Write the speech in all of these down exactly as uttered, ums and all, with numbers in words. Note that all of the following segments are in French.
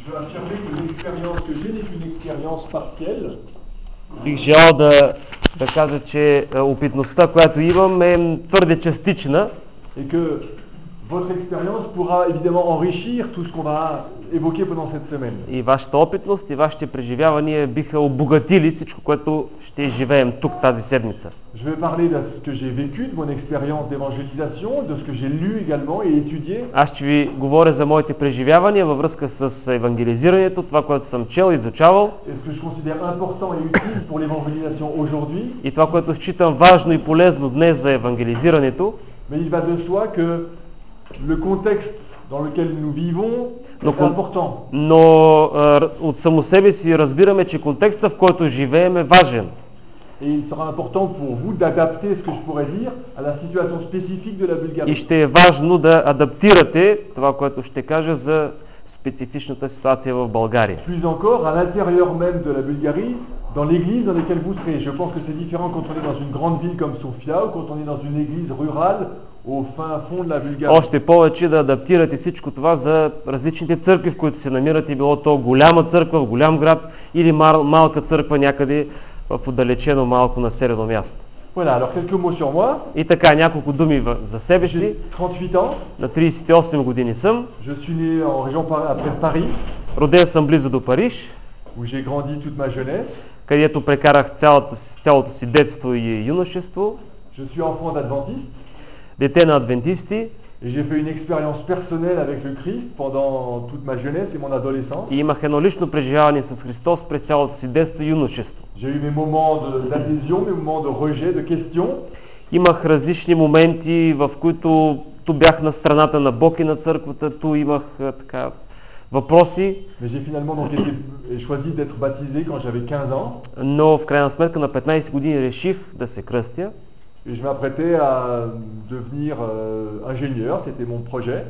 Je veux affirmer que l'expérience que j'ai n'est qu'une expérience partielle. Бих желал да, да кажа, че опитността, която имам, е твърде частична. Et que votre expérience pourra évidemment enrichir tout ce qu'on va évoquer pendant cette semaine. И вашата опитност и вашите преживявания биха обогатили всичко, което ще изживеем тук тази седмица. Je vais parler de ce que j'ai vécu, de mon expérience d'évangélisation, de ce que j'ai lu également et étudié. Аз ще ви говоря за моите преживявания във връзка с евангелизирането, това, което съм чел, изучавал. Et ce que je considère important et utile pour l'évangélisation aujourd'hui. И това, което считам важно и полезно днес за евангелизирането. Mais il va de soi que le contexte dans lequel nous vivons Но, est important. но а, от само себе си разбираме, че контекста, в който живеем, е важен. Et il sera important pour vous d'adapter ce que je pourrais dire à la situation spécifique de la Bulgarie. И ще е важно да адаптирате това, което ще кажа за специфичната ситуация в България. Plus encore, à l'intérieur même de la Bulgarie, dans l'église dans laquelle vous serez. Je pense que c'est différent quand on est dans une grande ville comme Sofia ou quand on est dans une église rurale au fin fond de la Bulgarie. Още повече да адаптирате всичко това за различните църкви, в които се намирате, било то голяма църква в голям град или мал, малка църква някъде в отдалечено малко населено място. Voilà, alors quelques mots sur moi. И така, няколко думи за себе си. J'ai trente-huit ans. На тридесет и осем години съм. Je suis né en région après Paris. Роден съм близо до Париж, Où j'ai grandi toute ma jeunesse. където прекарах цялата, цялото си детство и юношество. Je suis enfant d'adventiste. Дете на адвентисти. Et j'ai fait une expérience personnelle avec le Christ pendant toute ma jeunesse et mon adolescence. И имах едно лично преживяване с Христос през цялото си детство и юношество. J'ai eu mes moments d'adhésion, mes moments de rejet, de questions. Имах различни моменти, в които ту бях на страната на Бог и на църквата, ту имах така въпроси. Mais j'ai finalement donc été, choisi d'être baptisé quand j'avais quinze ans. Но в крайна сметка на петнайсет години реших да се кръстя. Et je m'apprêtais à devenir euh, ingénieur, c'était mon projet.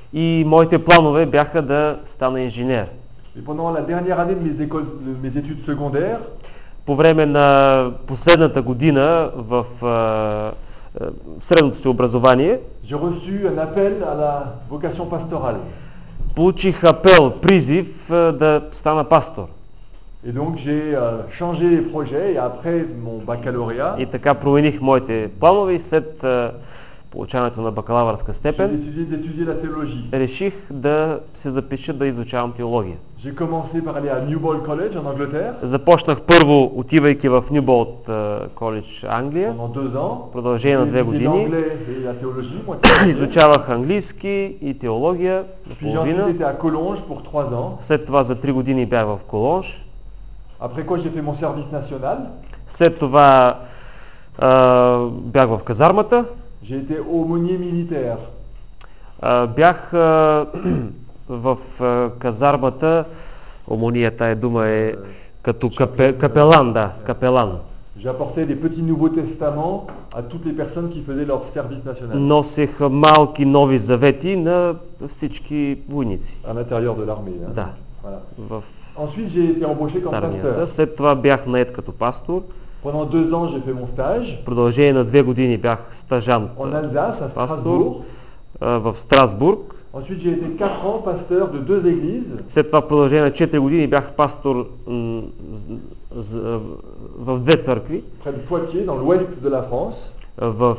И моите планове бяха да стана инженер. Et pendant la dernière année de mes écoles, de mes études secondaires, по време на последната година в uh, uh, средното си образование, j'ai reçu un appel à la vocation pastorale. Получих апел, призив uh, да стана пастор. Et donc j'ai euh, changé les projets et après mon baccalauréat, И така промених моите планове и след uh, получаването на бакалавърска j'ai степен décidé d'étudier la théologie. реших да се запиша да изучавам теология. J'ai commencé par aller à New Ball College en Angleterre. Започнах първо отивайки в Нюболт коледж, Англия. Pendant deux ans. В продължение на две години Et la théologie, moi, изучавах английски и теология Puis наполовина. j'ai ensuite été à Collonges pour trois ans. След това за три години бях в Колонж. Après quoi j'ai fait mon service national. След това а, бях в казармата. J'ai été aumônier militaire. А, бях а, в а, казармата, омонията е дума е като капе, капелан, да, капелан. J'ai apporté des petits nouveaux testaments à toutes les personnes qui faisaient leur service national. Носех малки нови завети на всички войници. À l'intérieur de l'armée. Hein. Да. Voilà. В Ensuite j'ai été embauché comme армията. pasteur. След това бях нает като пастор. Pendant deux ans j'ai fait mon stage. В продължение на две години бях стажант En Alsace, à пастор Strasbourg. а, в Страсбург. Ensuite j'ai été quatre ans pasteur de deux églises. След това в продължение на четири години бях пастор м, з, з, в две църкви. Près de Poitiers, dans l'ouest de la France. В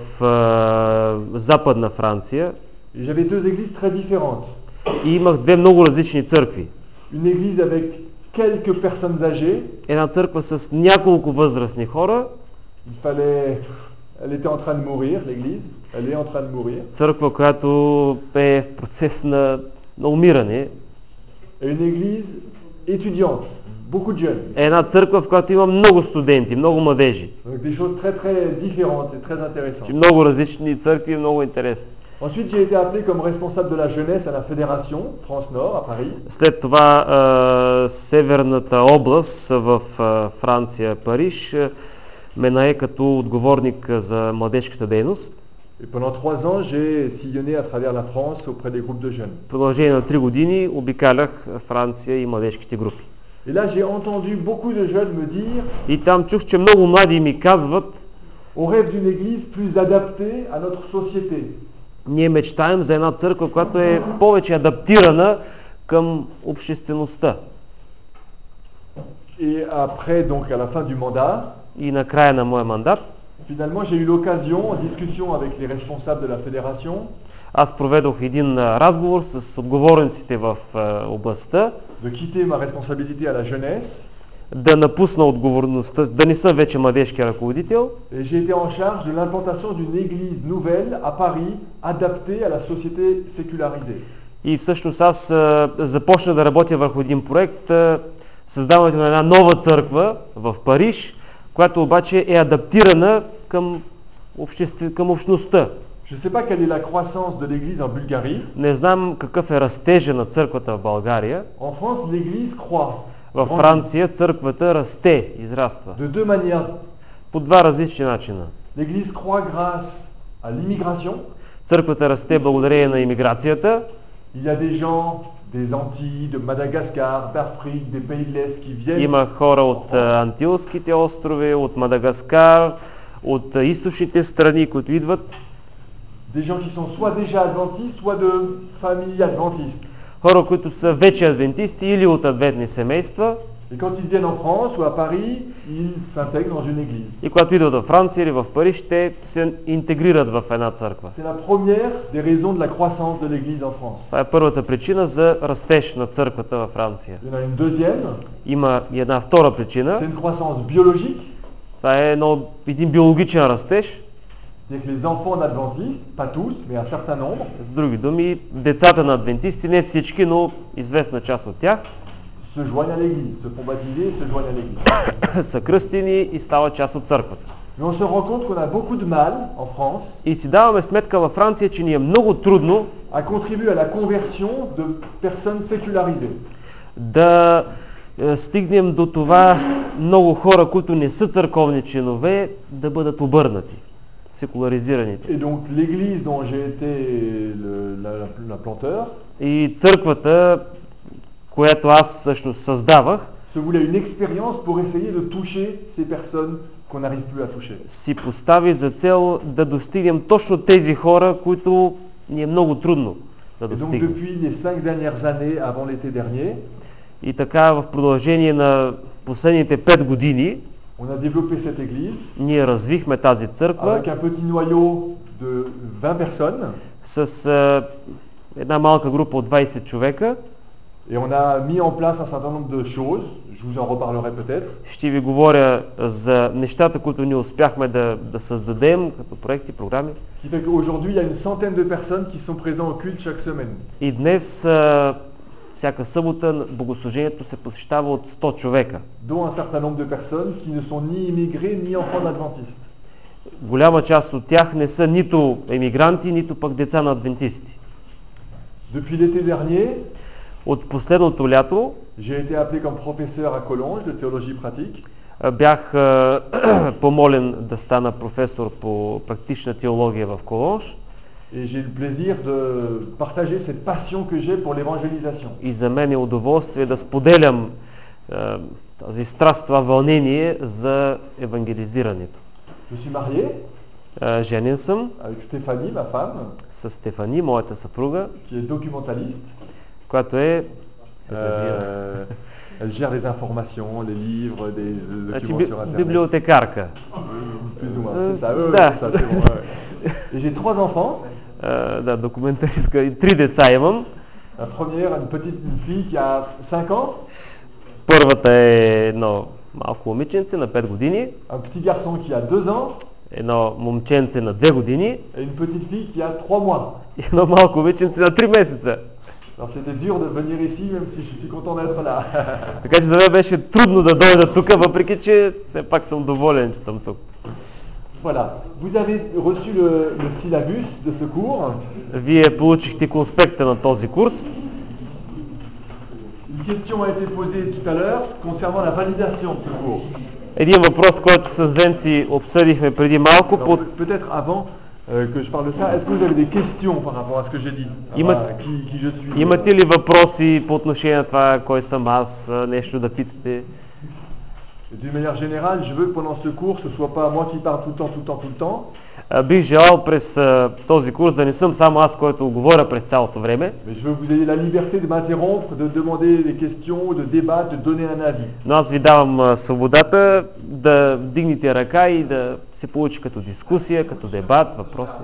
а, западна Франция. Et j'avais deux églises très différentes. И имах две много различни църкви. Une église avec quelques personnes âgées. Една църква с няколко възрастни хора. Il fallait... Elle était en train de mourir, l'église. Elle est en train de mourir. Църква, която е в процес на, на умиране. Et une église étudiante. Beaucoup de jeunes. Една църква, в която има много студенти, много младежи. Donc des choses très très différentes et très intéressantes. Много различни църкви, много интересни. Ensuite, j'ai été appelé comme responsable de la jeunesse à la Fédération France Nord à Paris. След това а, северната област в а, Франция, Париж, ме нае като отговорник за младежката дейност. Et pendant trois ans, j'ai sillonné à travers la France auprès des groupes de jeunes. В продължение на три години обикалях Франция и младежките групи. Et là, j'ai entendu beaucoup de jeunes me dire, И там чух, че много млади ми казват, on rêve d'une église plus adaptée à notre société. Ние мечтаем за една църква, която е повече адаптирана към обществеността. Et après, donc à la fin du mandat, И на края на моя мандат, finalement j'ai eu l'occasion, en discussion avec les responsables de la fédération, аз проведох един а, разговор с отговорниците в а, областта, de quitter ma responsabilité à la jeunesse, да напусна отговорността, да не съм вече младежки ръководител. et j'ai été en charge de l'implantation d'une église nouvelle à Paris, adaptée à la société sécularisée. И всъщност аз а, започна да работя върху един проект, а, създаването на една нова църква в Париж, която обаче е адаптирана към, обществ... към общността. Je ne sais pas quelle est la croissance de l'église en Bulgarie. Не знам какъв е растежа на църквата в България. En France, l'église croît. Във grandit, Франция църквата расте, израства. De deux manières. По два различни начина. L'église croît grâce à l'immigration. Църквата расте благодарение на имиграцията. Il y a des gens des Antilles, de Madagascar, d'Afrique, des pays de l'Est qui viennent. Има хора от а, Антилските острови, от Мадагаскар, от а, източните страни, които идват. Des gens qui sont soit déjà adventistes, soit de familles adventistes. Хора, които са вече адвентисти или от адвентни семейства. Et quand ils viennent en France ou à Paris, ils s'intègrent dans une église. И когато идват във Франция или в Париж, те се интегрират в една църква. C'est la première des raisons de la croissance de l'église en France. Това е първата причина за растеж на църквата във Франция. Il y en a une deuxième. Има и една втора C'est причина. une croissance biologique. Това е едно, един биологичен растеж. C'est-à-dire que les enfants d'adventistes, pas tous, mais un certain nombre, С други думи, децата на адвентисти, не всички, но известна част от тях, se joignent à l'église, se font baptiser et se joignent à l'église. са кръстени и стават част от църквата. Mais on se rend compte qu'on a beaucoup de mal en France И си даваме сметка във Франция, че ни е много трудно à contribuer à la conversion de personnes sécularisées. да е, стигнем до това много хора, които не са църковни членове, да бъдат обърнати, секуларизираните. Et donc l'église dont j'ai été le- la- l'implanteur И църквата, която аз всъщност създавах, se voulait une expérience pour essayer de toucher ces personnes qu'on n'arrive plus à toucher. си постави за цел да достигнем точно тези хора, които ни е много трудно да Et donc достигнем. depuis les cinq dernières années avant l'été dernier, И така в продължение на последните пет години on a développé cette église ние развихме тази църква avec un petit noyau de vingt personnes с а, една малка група от двайсет човека. et on a mis en place un certain nombre de choses, je vous en reparlerai peut-être. Ще ви говоря за нещата, които ние успяхме да, да създадем като проекти, програми. Ce qui fait qu'aujourd'hui, il y a une centaine de personnes qui sont présentes au culte chaque semaine. И днес а, всяка събота богослужението се посещава от сто човека. Dont un certain nombre de personnes qui ne sont ni immigrés ni enfants d'adventistes. Голяма част от тях не са нито емигранти, нито пък деца на адвентисти. Depuis l'été dernier, От последното лято j'ai été appelé comme professeur à Collonges de théologie pratique. а, бях а, помолен да стана професор по практична теология в Колонж. Et j'ai le plaisir de partager cette passion que j'ai pour l'évangélisation. И за мен е удоволствие да споделям а, тази страст, това вълнение за евангелизирането. Je suis marié А, женен съм avec Stéphanie, ma femme, с Стефани, моята съпруга, qui est documentaliste. която е Euh, elle gère les informations, les livres, des euh, значи, documents би, sur Internet. библиотекарка. Plus ou moins, Euh, c'est ça. Ouais, ouais, да. c'est ça, c'est bon. Ouais, ouais. Et j'ai trois enfants. А, да, документалистка. И три деца имам. La première, une petite une fille qui a cinq ans, Първата е едно малко момиченце на пет години, un petit garçon qui a deux ans едно момченце на две години et une petite fille qui a trois mois. и едно малко момиченце на три месеца. Alors c'était dur de venir ici, même si je suis content d'être là. Така че за мен беше трудно да дойда тук, въпреки че все пак съм доволен, че съм тук. Voilà. Vous avez reçu le, le syllabus de ce cours. Вие получихте конспекта на този курс. Une question a été posée tout à l'heure concernant la validation de ce cours. Един въпрос, който с Венци обсъдихме преди малко. Alors, Под... peut- peut-être avant euh, que je parle de ça, est-ce que vous avez des questions par rapport à ce que j'ai dit? Има- Ah, qui, qui je suis? Имате ли въпроси по отношение на това, кой съм аз, а, нещо да питате? Et d'une manière générale, je veux que pendant ce cours, ce ne soit pas moi qui parle tout le temps, tout le temps, tout le temps. А, бих желал през а, този курс да не съм само аз, който говоря през цялото време, Mais je veux que vous ayez la liberté de m'interrompre, de demander des questions, de débattre, de donner un avis. но аз ви давам а, свободата да вдигнете ръка и да се получи като дискусия, като дебат, въпроси.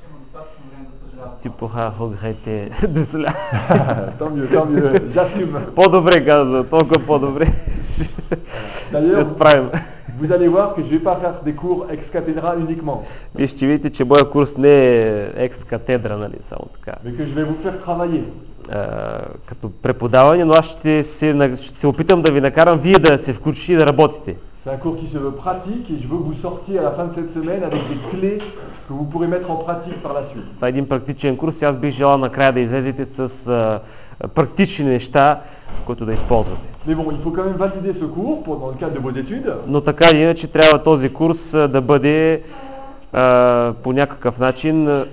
Типо, ха, хогрете, désolé. Tant mieux, tant mieux, j'assume. По-добре казва, толкова по-добре. Ще D'ailleurs, се справим. vous allez voir que je ne vais pas faire des cours ex cathedra uniquement, Вие ще видите, че моя курс не е екс-катедра, нали, само така, mais que je vais vous faire travailler. а, като преподаване, но аз ще се, на- ще се опитам да ви накарам вие да се включите и да работите. C'est un cours qui se veut pratique et je veux que vous sortiez à la fin de cette semaine avec des clés que vous pourrez mettre en pratique par la suite. Това е един практичен курс и аз бих желал накрая да излезете с а, практични неща, които да използвате. Mais bon, il faut quand même valider ce cours pour, dans le cadre de vos études. Но така или иначе трябва този курс а, да бъде а, по някакъв начин а,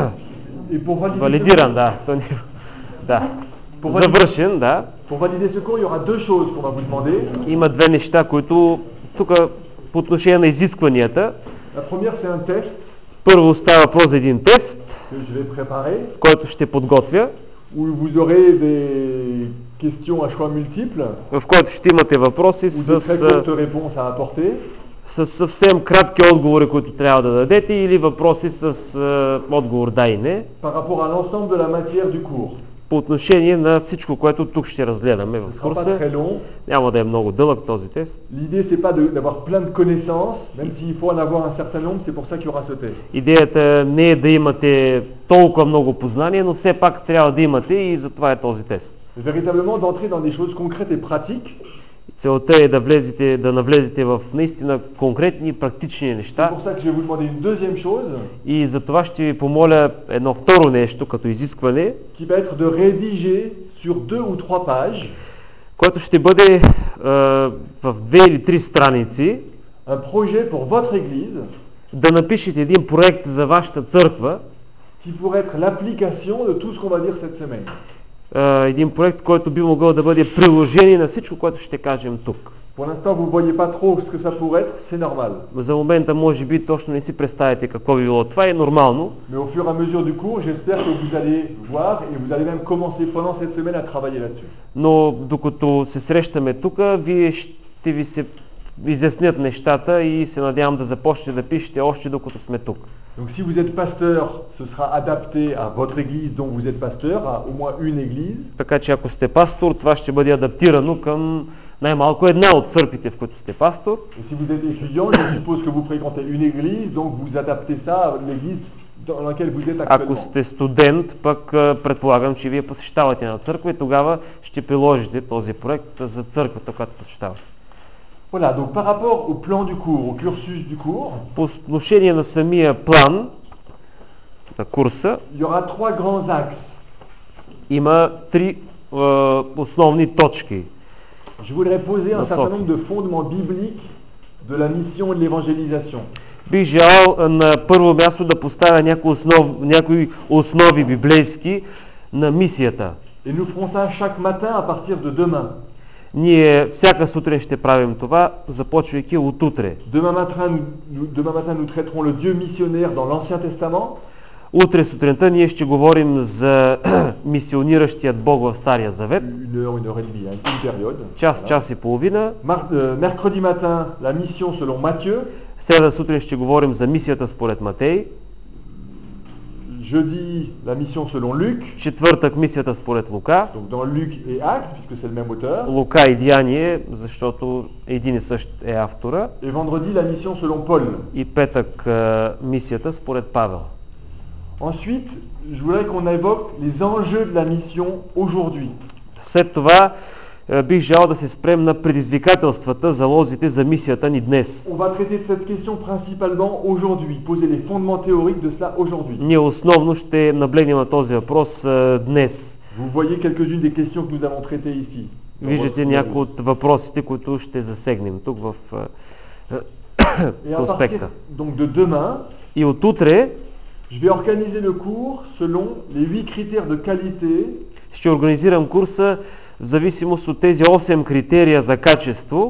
Et pour valider, ce валидиран, cours, да. То не- да. Pour valider- Завършен, да. pour valider ce cours, il y aura deux choses qu'on va vous demander. Има две неща, които тук по отношение на изискванията. La première, c'est un test Първо става въпрос за един тест, que je vais préparer, който ще подготвя, où vous aurez des questions à choix multiples в който ще имате въпроси ou de с, très а, courtes réponses à apporter. с съвсем кратки отговори, които трябва да дадете, или въпроси с а, отговор да и не, Par rapport à l'ensemble de la matière du cours. по отношение на всичко, което тук ще разгледаме Ce в ne sera pas курса. très long. Няма да е много дълъг този тест. L'idée, c'est pas de- d'avoir plein de connaissances, même s'il faut en avoir un certain nombre, c'est pour ça qu'il y aura ce test. Идеята не е да имате толкова много познания, но все пак трябва да имате и затова е този тест. Mais véritablement d'entrer dans des choses concrètes et pratiques. Целта е да влезете, да навлезете в наистина конкретни и практични C'est неща. pour ça que je vais vous demander une deuxième chose, И за това ще ви помоля едно второ нещо като изискване, qui va être de rédiger sur deux ou trois pages което ще бъде е, в две или три страници, un projet pour votre église да напишете един проект за вашата църква, qui pourrait être l'application de tout ce qu'on va dire cette semaine. е, един проект, който би могъл да бъде приложение на всичко, което ще кажем тук. Pour l'instant, vous ne voyez pas trop ce que ça pourrait être, c'est normal. За момента може би точно не си представяте какво би било това, е нормално, Mais au fur et à mesure du cours, j'espère que vous allez voir et vous allez même commencer pendant cette semaine à travailler là-dessus. но докато се срещаме тук, вие ще ви се изяснят нещата и се надявам да започнете да пишете още докато сме тук. Donc si vous êtes pasteur, ce sera adapté à votre église dont vous êtes pasteur, à au moins une église. Така че ако сте пастор, това ще бъде адаптирано към най-малко една от църквите, в които сте пастор. Et si vous êtes étudiant, je suppose que vous fréquentez une église, donc vous adaptez ça à l'église dans laquelle vous êtes Ако actuellement. сте студент, пък а, предполагам, че вие посещавате на църква и тогава ще приложите този проект за църквата, която посещавате. Voilà, donc par rapport au plan du cours, au cursus du cours, По отношение на самия план на курса, il y aura trois grands axes. има три а, основни точки. Je voudrais poser un Dans certain son- nombre de fondements bibliques de la mission et de l'évangélisation. Бих желал а, на първо място да поставя някои, основ, някои основи библейски на мисията. Et nous ferons ça chaque matin à partir de demain. Ние всяка сутрин ще правим това, започвайки от утре. Demain matin, nous, demain matin, nous traiterons le Dieu missionnaire dans l'Ancien Testament. Утре сутринта ние ще говорим за мисиониращият Бог в Стария Завет. Une heure, une heure et demie, hein, une période. Час, Voilà. час и половина. Mar- euh, mercredi matin, la mission selon Matthieu. Среда сутрин ще говорим за мисията според Матей. Jeudi, la mission selon Luc. Четвъртък мисията според Лука. Donc dans Luc et Actes, puisque c'est le même auteur. Лука и Деяние, защото един и същ е автора. Et vendredi, la mission selon Paul. И петък а, мисията според Павел. Ensuite, je voudrais qu'on évoque les enjeux de la mission aujourd'hui. След това а, бих желал да се спрем на предизвикателствата, залозите за мисията ни днес. On va traiter de cette question principalement aujourd'hui, poser les fondements théoriques de cela aujourd'hui. Ние основно ще наблегнем на този въпрос а, днес. Vous voyez quelques-unes des questions que nous avons traitées ici. dans Виждате votre някои syllabus. от въпросите, които ще засегнем тук в а, Et à partir конспекта. donc de demain, И от утре je vais organiser le cours selon les huit critères de qualité ще организирам курса в зависимост от тези осем критерия за качество,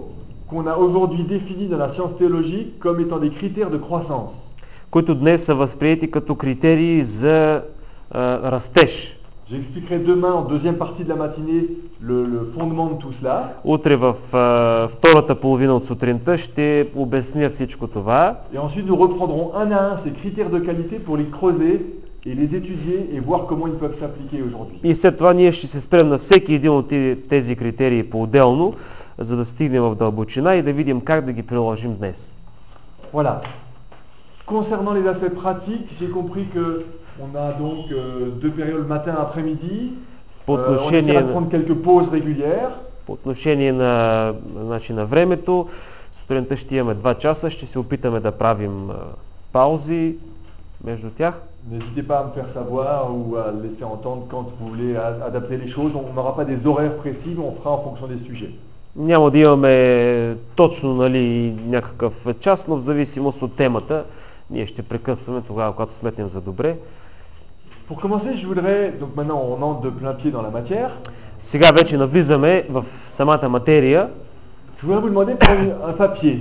qu'on a aujourd'hui définis dans la science théologique comme étant des critères de croissance. които днес са възприети като критерии за а, растеж. J'expliquerai demain, en deuxième partie de la matinée, le, le fondement de tout cela. Утре в а, втората половина от сутринта ще обясня всичко това. Et ensuite, nous reprendrons un à un ces critères de qualité pour les creuser et les étudier et voir comment ils peuvent s'appliquer aujourd'hui. И след това ние ще се спрем на всеки един от тези критерии по-отделно, за да стигнем в дълбочина и да видим как да ги приложим днес. Voilà. Concernant les aspects pratiques, j'ai compris que on a donc euh, deux périodes matin après-midi. По Euh, on отношение essaiera de на, prendre quelques pauses régulières. по отношение на, значи, на времето, сутринта ще имаме два часа, ще се опитаме да правим а, паузи между тях. N'hésitez pas à me faire savoir ou à laisser entendre quand vous voulez adapter les choses. On n'aura pas des horaires précis, mais on fera en fonction des sujets. Няма да имаме точно, нали, някакъв час, но в зависимост от темата ние ще прекъсваме тогава, когато сметнем за добре. Pour commencer, je voudrais, donc maintenant on entre de plein pied dans la matière. Сега вече навлизаме в самата материя. Je voudrais vous demander de prendre un papier.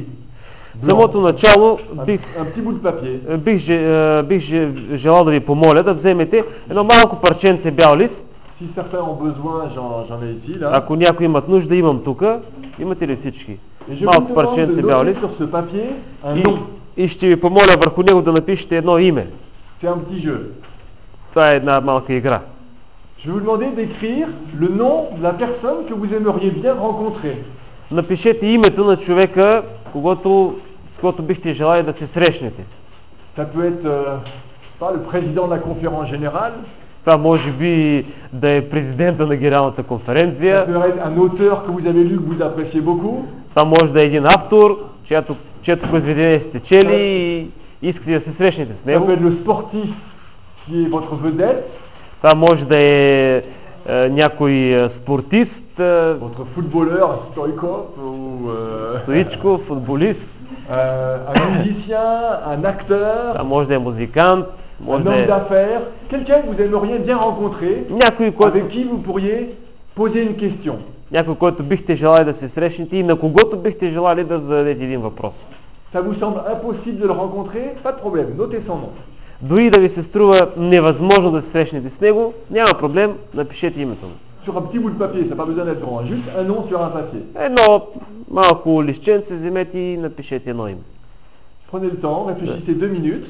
В самото начало бих, Un, un petit bout de papier. бих, же- бих же- желал да ви помоля да вземете едно малко парченце бял лист. Si certains ont besoin, j'en, j'en ai ici, là. Ако някой имат нужда, имам тук. Имате ли всички? Et je vous Малко demande парченце de бял noter лист. sur ce papier un И, nom. и ще ви помоля върху него да напишете едно име. C'est un petit jeu. Това е една малка игра. Je vais vous demander d'écrire le nom de la personne que vous aimeriez bien rencontrer. Напишете името на човека, когото, с когото бихте желали да се срещнете. Ça peut être euh, pas, le président de la conférence générale. Това може би да е президента на генералната Ça конференция. peut être un auteur que vous avez lu, que vous appréciez beaucoup. Това може да е един автор, чиято, чието произведение сте чели и искате да се срещнете с Ça него. peut être le sportif qui est votre vedette, Това може да е, е някой е, спортист, е, votre footballeur, Stoïkov, ou euh, стоичко, футболист. euh, un musicien, un acteur, Това може да е музикант, un може да homme е d'affaires, quelqu'un que vous aimeriez bien rencontrer, някой, който, avec qui vous pourriez poser une question. някой, който бихте желали да се срещнете и на когото бихте желали да зададете един въпрос. Ça vous semble impossible de le rencontrer? Pas de problème, notez son nom. Дори да ви се струва невъзможно да се срещнете с него, няма проблем, напишете името му. Sur un petit bout de papier, ça n'a pas besoin d'être grand, juste un nom sur un papier. Едно малко листченце вземете и напишете едно име. Prenez le temps, réfléchissez deux minutes.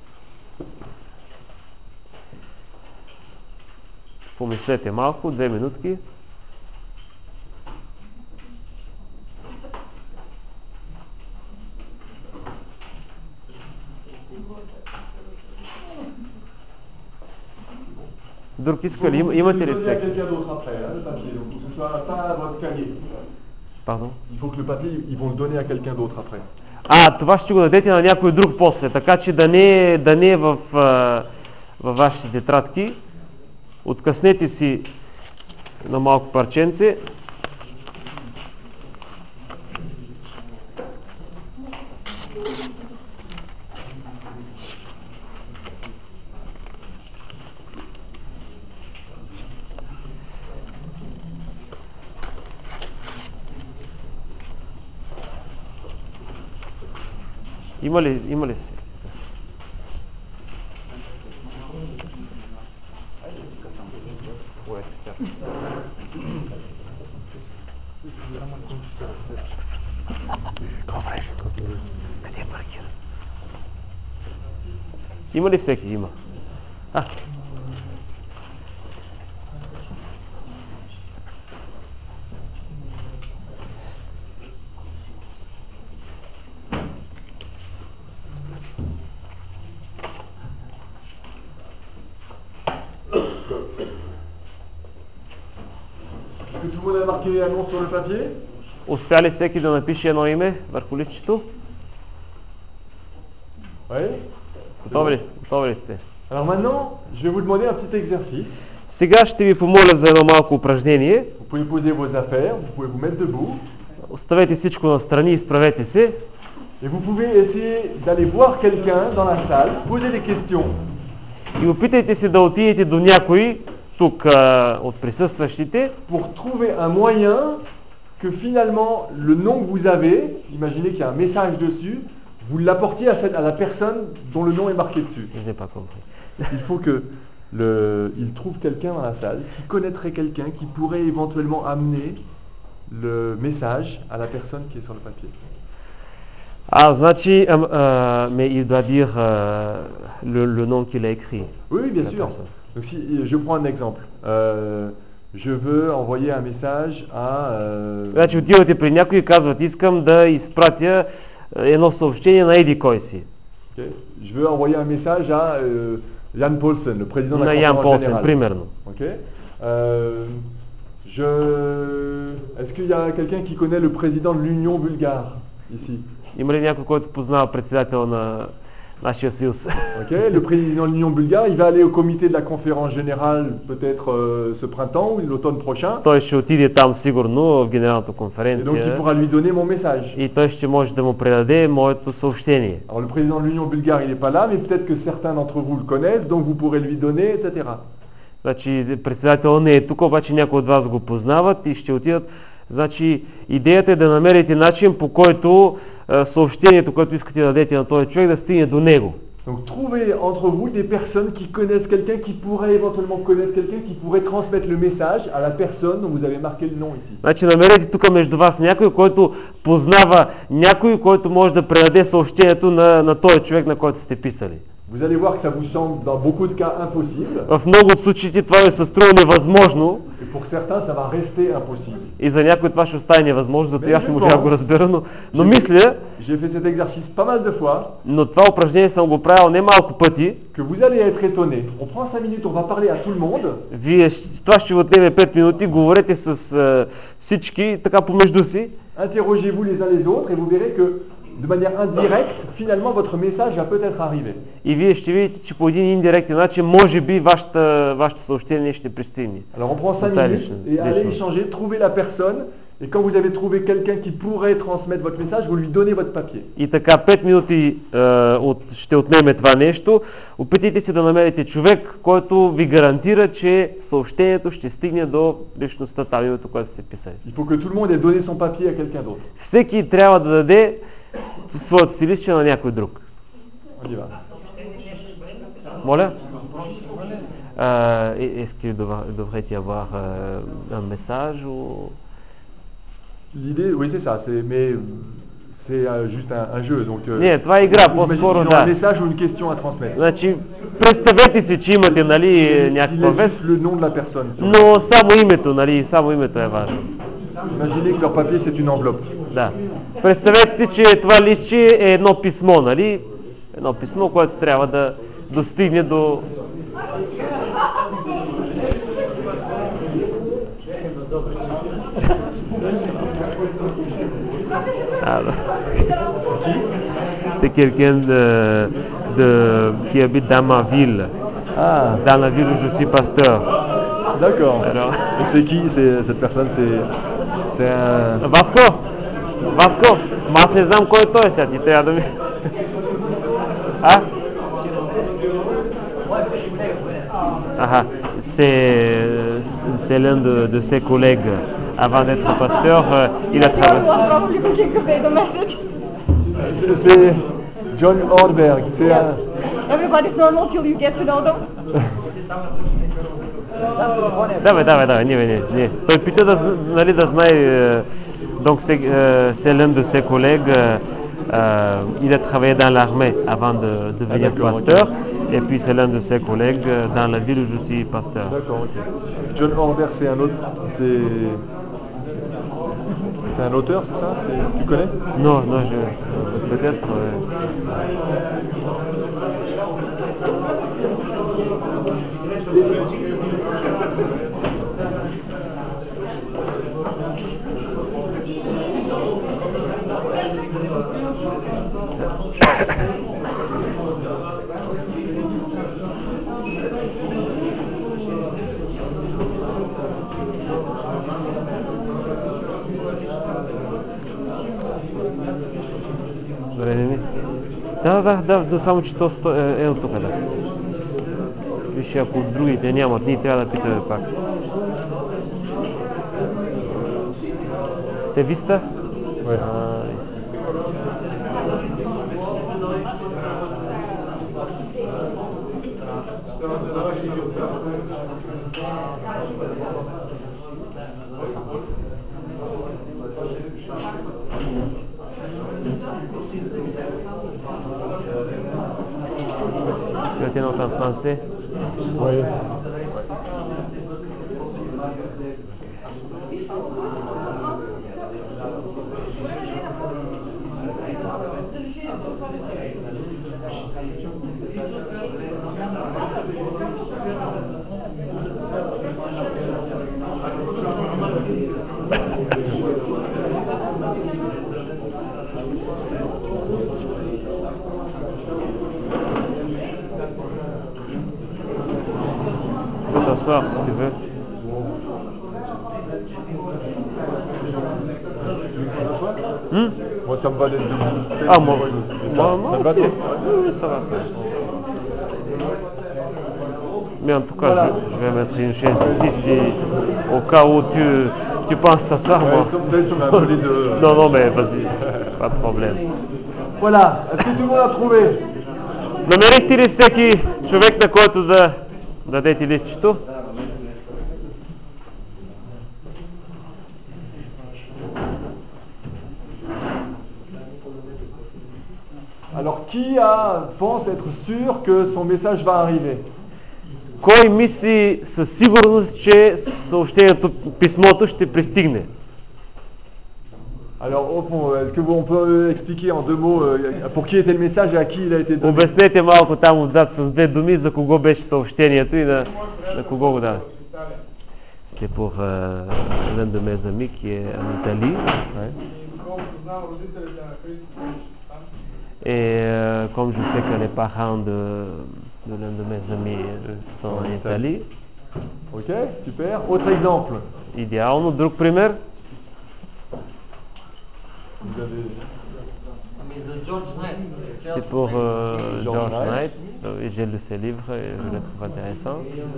Помислете малко, две минутки. Друг иска ли? Има- Имате ли Il faut le donner à всеки? quelqu'un d'autre après, hein, le papier, donc il faut que ce soit pas votre cahier. Pardon? Il faut que le papier, ils vont le donner à quelqu'un d'autre après. А, това ще го дадете на някой друг после, така че да не, да не е в, а, във вашите тетрадки. Откъснете си на малко парченце. Има ли, има ли всеки? Къде е паркира? Има ли всеки? Има. А. Est-ce que tout le monde a marqué un nom sur le papier? Успя ли всеки да напише едно име върху листчето? Oui. Готови ли? Готови ли сте? Alors maintenant, je vais vous demander un petit exercice. Сега ще ви помоля за едно малко упражнение. Vous pouvez poser vos affaires, vous pouvez vous mettre debout, Оставете всичко настрани, изправете се et vous pouvez essayer d'aller voir quelqu'un dans la salle, poser des questions, и опитайте се да отидете до някой тук а, от присъстващите pour trouver un moyen que finalement, le nom que vous avez, imaginez qu'il y a un message dessus, vous l'apportiez à, cette- à la personne dont le nom est marqué dessus. Je n'ai pas compris. Il faut que le, il trouve quelqu'un dans la salle qui connaîtrait quelqu'un qui pourrait éventuellement amener le message à la personne qui est sur le papier. Ah, значи, euh, euh, mais il doit dire euh, le, le nom qu'il a écrit. Oui, oui, bien La sûr. personne. Donc si je prends un exemple, Euh, je veux envoyer un message à euh, Значи отивате при някой и казват, искам да изпратя е, едно съобщение на еди кой си. ok, je veux envoyer un message à euh, Jan Paulsen, le président de la На Ян conférence Полсен, générale. примерно. Ok. Euh, je, est-ce qu'il y a quelqu'un qui connaît le président de l'Union bulgare ici? Има ли някой, който познава председател на нашия съюз? Ok, le président de l'Union bulgare, il va aller au comité de la conférence générale peut-être euh, ce printemps ou l'automne prochain, Той ще отиде там сигурно в генералната et donc il конференция pourra lui donner mon message. и той ще може да му предаде моето съобщение. Alors le président de l'Union bulgare, il n'est pas là, mais peut-être que certains d'entre vous le connaissent, donc vous pourrez lui donner, et cetera. Значи председател не е тук, обаче някои от вас го познават и ще отидат. Значи идеята е да намерите начин, по който е, съобщението, което искате да дадете на този човек, да стигне до него. Donc trouvez entre vous des personnes qui connaissent quelqu'un, qui pourrait éventuellement connaître quelqu'un, qui pourrait transmettre le message à la personne dont vous avez marqué le nom ici. Значи намерете тук между вас някой, който познава някой, който може да предаде съобщението на, на този човек, на който сте писали. Vous allez voir que ça vous semble dans beaucoup de cas impossible, В много от случаите това ви се струва невъзможно et pour certains ça va rester impossible. и за някой това ще остане невъзможно, зато Mais аз je не можа да го pense- разбера, но, но J'ai- мисля, J'ai fait cet exercice pas mal de fois, но това упражнение съм го правил не малко пъти. que vous allez être étonné. On prend cinq minutes, on va parler à tout le monde, Вие, щ- това ще ви отнеме пет минути, говорете с е, всички, така помежду си, interrogez-vous les uns les autres et vous verrez que de manière indirecte, finalement votre message va peut-être arriver. и вие ще видите, че по един индиректен начин, може би, вашата, вашето съобщение ще пристигне. Alors on prend cinq Total, minutes les et allez choses. échanger, trouver la personne, et quand vous avez trouvé quelqu'un qui pourrait transmettre votre message, vous lui donnez votre papier. И така, пет минути е, от, ще отнеме това нещо. Опитайте се да намерите човек, който ви гарантира, че съобщението ще стигне до личността, там името, което сте писали. Il faut que tout le monde ait donné son papier à quelqu'un d'autre. Всеки трябва да даде своето си лище на някой друг. On y va. Моля? Euh, Est-ce qu'il devra- devrait y avoir euh, un message ou... L'idée, oui c'est ça, c'est, mais c'est euh, juste un, un jeu. Donc, euh, Не, това е игра, j'imagine по-скоро qu'ils ont un да. message ou une question à transmettre. Значи, представете си, че имате, нали, Il някаква laisse вест, juste le nom de la personne. sur le- но само името, нали, само името е важно. Imaginez que leur papier c'est une enveloppe. Да. Представете си, че това листче е едно писмо, нали? Едно писмо, което трябва да достигне до... Ah, non. C'est quelqu'un de, de, qui habite dans ma ville, Ah, dans la ville où je suis pasteur. d'accord. Alors, Et c'est qui c'est, cette personne? C'est, c'est un... Васко, Васко, ма аз не знам кой е той сега, ти трябва да ми... А? Ah, c'est, c'est l'un de, de ses collègues. Avant d'être pasteur, euh, il a travaillé. Everyone probably looking convey the message. C'est, c'est John Orberg. C'est un... Everybody's normal till you get to know them. Давай, давай, давай, не, не, не. Той пита да, зна- нали, да знае. euh, Donc c'est, euh, c'est l'un de ses collègues. euh, euh, il a travaillé dans l'armée avant de devenir Ah, d'accord, pasteur. Et puis c'est l'un de ses collègues euh, dans la ville où je suis pasteur. D'accord, ok. John Orberg, c'est un autre... C'est... C'est un auteur, c'est ça? C'est- Tu connais? Non, non, je, peut-être. euh, Добре, не ми. Да, да, да, да, само че то сто- е, е от тук, да. Виж, ако другите нямат, ние трябва да питаме пак. C'est Vista? Ouais. Ah, tu as tes notes en français? Oui. Tu peux t'asseoir si tu veux. Hmm? Moi, ça me va d'être debout. Ah, moi, Et moi, ça, moi ça te va, aussi. toi? Oui, oui, ça va, ça va. Mais en tout cas, Voilà. je, je vais mettre une chaise ici, si, au cas où tu, tu penses t'asseoar, Ouais, moi. peut-être je vais un peu les deux. Non, non, mais vas-y, pas de проблем. Voilà. Est-ce que tout le monde a trouvé? Намерихте ли всеки човек, на който да дадете листчето? Alors, qui a, pense être sûr que son message va arriver? Кой мисли със сигурност, че съобщението, писмото ще пристигне? Alors, au fond, est-ce que vous, on peut expliquer en deux mots euh, pour qui était le message et à qui il a été donné? Обяснете малко там отзад с две думи за кого беше съобщението и на, на кого го даде. C'était pour euh, l'un de mes amis qui est en Italie. Ouais. Et euh, comme je sais que les parents de, de l'un de mes amis euh, sont en Italie. Ok, super. Autre exemple. Идеално. Друг пример. Vous avez... C'est pour euh, George George Knight. Knight. Oui, j'ai lu ses livres et je le trouve intéressant.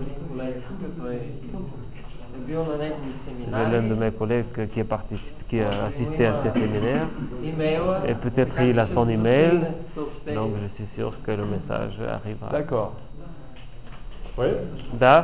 J'ai l'un de mes collègues qui, est participé, qui a assisté à ces séminaires. Et peut-être il a son email. Donc je suis sûr que le message arrivera. D'accord. Oui. Да.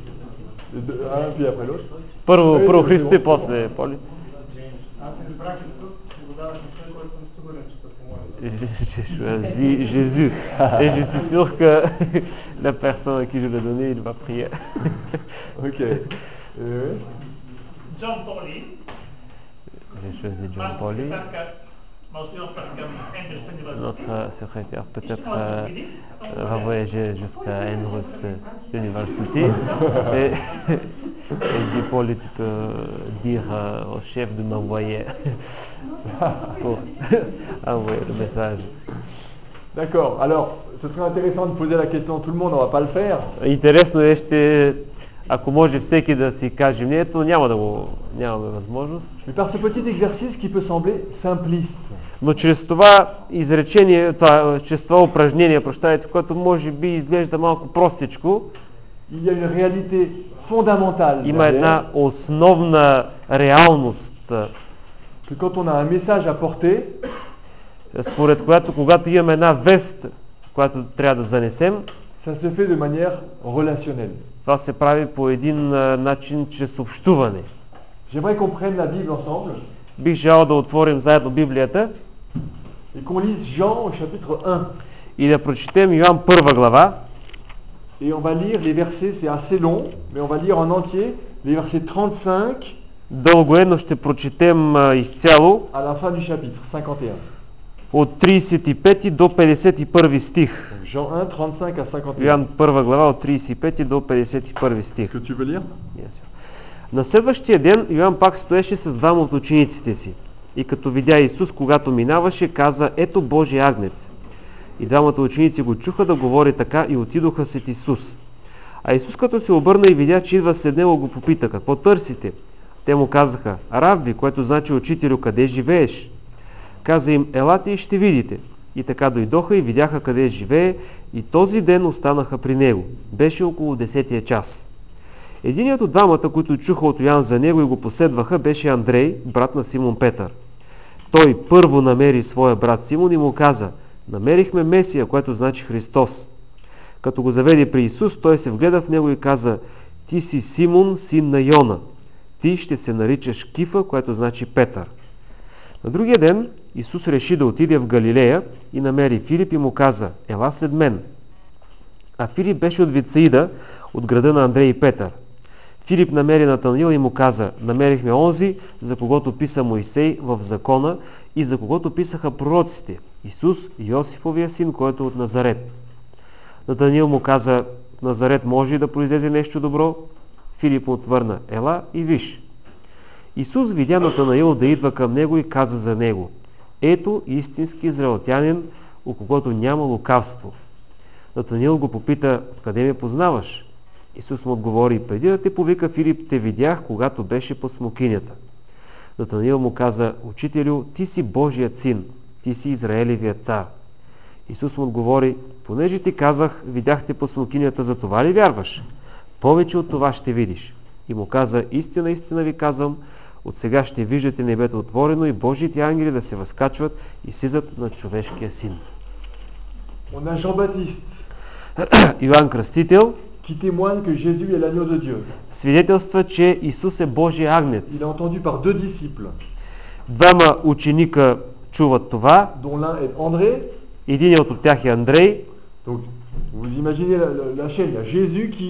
Un puis après l'autre. Първо, Oui, първо c'est Христо bon. и после Полит. Аз избрах Исус и го дадах на той, който съм сигурен, че се помоли. J'ai choisi Jésus et je suis sûr que la personne à qui je l'ai donné, il va prier. Ok. Euh, Джон Поли, J'ai choisi John вашата Pauli, секретарка, може да отпрат към Ендрюс университет. notre secrétaire peut-être euh, va voyager jusqu'à Andrews University. Et, et du Paul, tu peux dire euh, au chef de m'envoyer pour envoyer le message. D'accord. Alors, ce serait intéressant de poser la question à tout le monde, on va pas le faire. Интересно е, ще, ако може всеки да си каже мнението, няма да го, нямаме възможност. Mais par ce petit exercice qui peut sembler simpliste. Но чрез това изречение, това, чрез това упражнение, прощавайте, което може би изглежда малко простичко, Il y a une réalité fondamentale има една derrière, основна реалност, que quand on a un message à porter, според която когато имаме една вест, която трябва да занесем, ça se fait de manière relationnelle. това се прави по един а, начин, чрез общуване. J'aimerais qu'on prenne la Bible ensemble Бих желал да отворим заедно Библията et qu'on lise Jean au chapitre un. и да прочетем Йоан първа глава. Et on va lire les versets, c'est assez long, mais on va lire en entier les versets trente-cinq Дълго е, но ще прочетем а, изцяло à la fin du chapitre, cinquante et un. от тридесет и пети до петдесет и първи стих. Donc Jean un, trente-cinq à cinquante et un. Йоан първа глава от тридесет и пети до петдесет и първи стих. Est-ce que tu veux lire? Bien sûr. На следващия ден Йоан пак стоеше с двама от учениците си. И като видя Исус, когато минаваше, каза: ето Божия агнец. И двамата ученици го чуха да говори така и отидоха след Исус. А Исус като се обърна и видя, че идва след него, го попита: какво търсите? Те му казаха: Равви, което значи учителю, къде живееш? Каза им: елате и ще видите. И така дойдоха и видяха къде живее, и този ден останаха при него. Беше около десетия час. Единият от двамата, които чуха от Йоан за него и го последваха, беше Андрей, брат на Симон Петър. Той първо намери своя брат Симон и му каза: намерихме Месия, което значи Христос. Като го заведе при Исус, той се вгледа в него и каза: ти си Симон, син на Йона. Ти ще се наричаш Кифа, което значи Петър. На другия ден Исус реши да отиде в Галилея и намери Филип и му каза: ела след мен. А Филип беше от Вицаида, от града на Андрей и Петър. Филип намери Натанаил и му каза: намерихме онзи, за когото писа Моисей в закона и за когото писаха пророците, Исус, Йосифовия син, който е от Назарет. Натанаил му каза: Назарет може ли да произлезе нещо добро? Филип му отвърна: ела и виж. Исус видя Натанаил да идва към него и каза за него: ето истински израелтянин, у когото няма лукавство. Натанаил го попита: откъде ме познаваш? Исус му отговори: преди да те повика Филип, те видях, когато беше по смокинята. Натанаил му каза: учителю, ти си Божият син, ти си Израелевият цар. Исус му отговори: понеже ти казах, видяхте по смокинята, за това ли вярваш? Повече от това ще видиш. И му каза: истина, истина ви казвам, от сега ще виждате небето отворено и Божиите ангели да се възкачват и слизат над човешкия син. On a Jean-Baptiste Йоан Кръстител qui témoigne que Jésus est l'agneau de Dieu. свидетелства, че Исус е Божия Il агнец. est entendu par deux disciples, Двама ученика чуват това. dont l'un est André. Единият от тях е Андрей. Donc, vous imaginez la, la- la chaîne. Il y a Jésus qui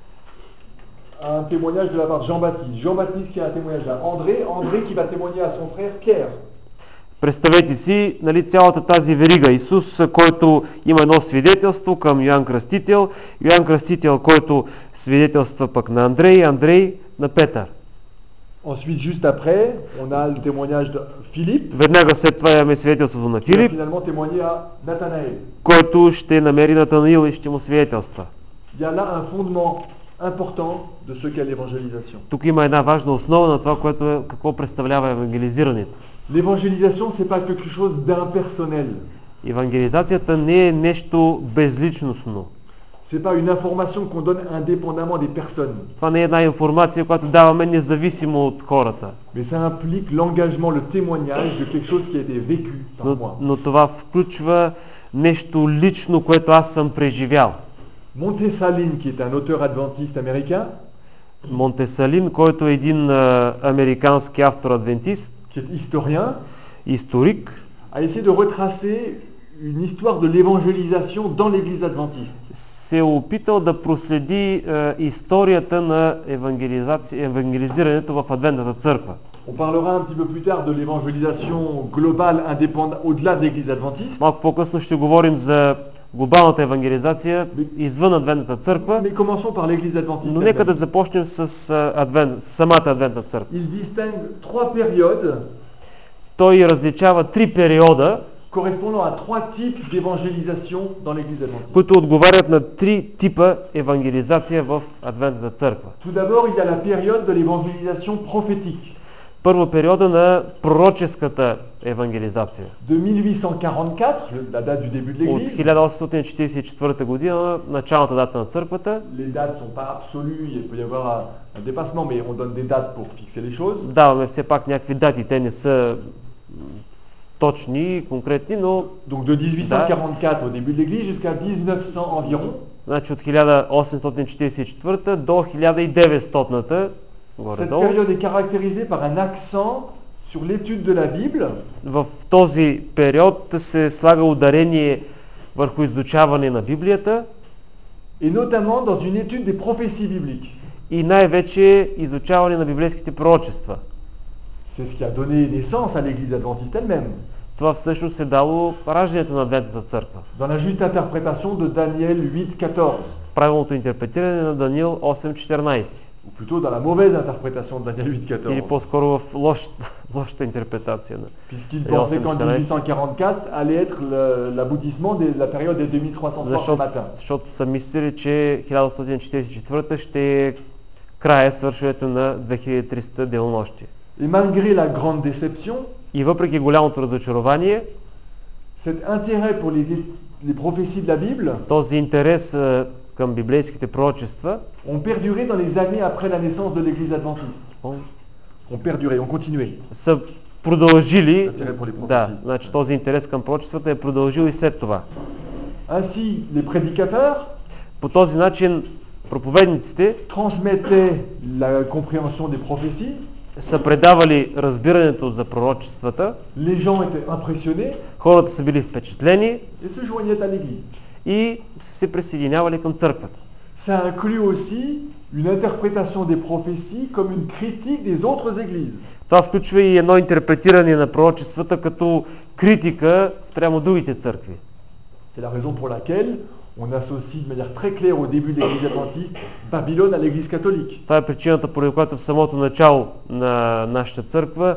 a un témoignage de la part de Jean-Baptiste. Jean-Baptiste qui a un témoignage à André. André qui va témoigner à son frère Pierre. Представете си, нали, цялата тази верига. Исус, който има едно свидетелство към Йоан Кръстител, Йоан Кръстител, който свидетелства пък на Андрей, Андрей на Петър. Ensuite, juste après, on a le témoignage de Philippe, Веднага след това имаме свидетелството на qui va Филип, finalement témoigner à Nathanaël. който ще намери Натанаил и ще му свидетелства. Il y a là un fondement important de ce qu'est l'évangélisation. Тук има една важна основа на това, което е, какво представлява евангелизирането. L'évangélisation, c'est pas quelque chose d'impersonnel. Евангелизацията не е нещо безличностно. C'est pas une information qu'on donne indépendamment des personnes. Това не е една информация, която даваме независимо от хората. Mais ça implique l'engagement, le témoignage de quelque chose qui a été vécu par Но, moi. но това включва нещо лично, което аз съм преживял. Montesalin, qui est un auteur adventiste américain, Монтесалин, който е един а, американски автор-адвентист, qui est historien, историк, a essayé de retracer une histoire de l'évangélisation dans l'église adventiste. се е опитал да проследи а, историята на евангелизация, евангелизирането в Адвентната църква. On parlera un petit peu plus tard de l'évangélisation globale indépendante au-delà de l'église adventiste. Малко по-късно ще говорим за глобалната евангелизация извън Адвентната църква, Mais commençons par l'église adventiste. но нека да elle-même. започнем с а, адвент, самата Адвентна църква. Il distingue trois périodes Той различава три периода, correspondant à trois types d'évangélisation dans l'église adventiste. които отговарят на три типа евангелизация в Адвентната църква. Tout d'abord, il y a la période de l'évangélisation prophétique. Първо, периода на пророческата евангелизация. De mille huit cent quarante-quatre, le- la date du début de От l'église. хиляда осемстотин четиридесет и четвърта година, началната дата на църквата. Les dates sont pas absolues, il peut y avoir un, un dépassement, mais on donne des dates pour fixer les choses. Даваме все пак някакви дати, те не са м, точни и конкретни, но Donc de dix-huit cent quarante-quatre au début de l'église jusqu'à mille neuf cents environ. значи от хиляда осемстотин четиридесет и четвърта до хиляда и деветстотната, Cette горе-долу. période est caractérisée par un accent sur l'étude de la Bible В този период се слага ударение върху изучаване на Библията et notamment dans une étude des prophéties bibliques. и най-вече изучаване на библейските пророчества. C'est ce qui a donné naissance à l'église adventiste elle-même, Това всъщност е дало раждането на Адвентната църква. dans la juste interprétation de Daniel huit quatorze, Правилното интерпретиране на Даниил осем четиринадесет. ou plutôt dans la mauvaise interprétation de Daniel huit Или quatorze, по-скоро в лош, лошата интерпретация на puisqu'il Et pensait en qu'en Saint-Michel. mille huit cent quarante-quatre allait être le- l'aboutissement de la période des deux mille trois cents soirs ce Защото, matin. защото са мислили, че хиляда осемстотин четиридесет и четвърта ще е края, свършването на две хиляди и триста денонощия. Et malgré la grande déception, И въпреки голямото разочарование, cet intérêt pour les, les prophéties de la Bible този интерес а, към библейските пророчества ont perduré dans les années après la naissance de l'Église adventiste. о, Ont perduré, ont continué. са продължили, L'intérêt pour les prophéties. да, значи този интерес към пророчествата е продължил и след това. Ainsi, les prédicateurs По този начин проповедниците transmettaient la compréhension des prophéties, са предавали разбирането за пророчествата, les gens étaient impressionnés хората са били впечатлени et se joignaient à l'Église. и са се присъединявали към църквата. Ça inclut aussi une interprétation des prophéties comme une critique des autres églises. Това включва и едно интерпретиране на пророчествата като критика спрямо другите църкви. C'est la raison pour laquelle on associe de manière très claire au début de l'Église adventiste Babylone à l'Église catholique. Това е причината, поради която в самото начало на нашата църква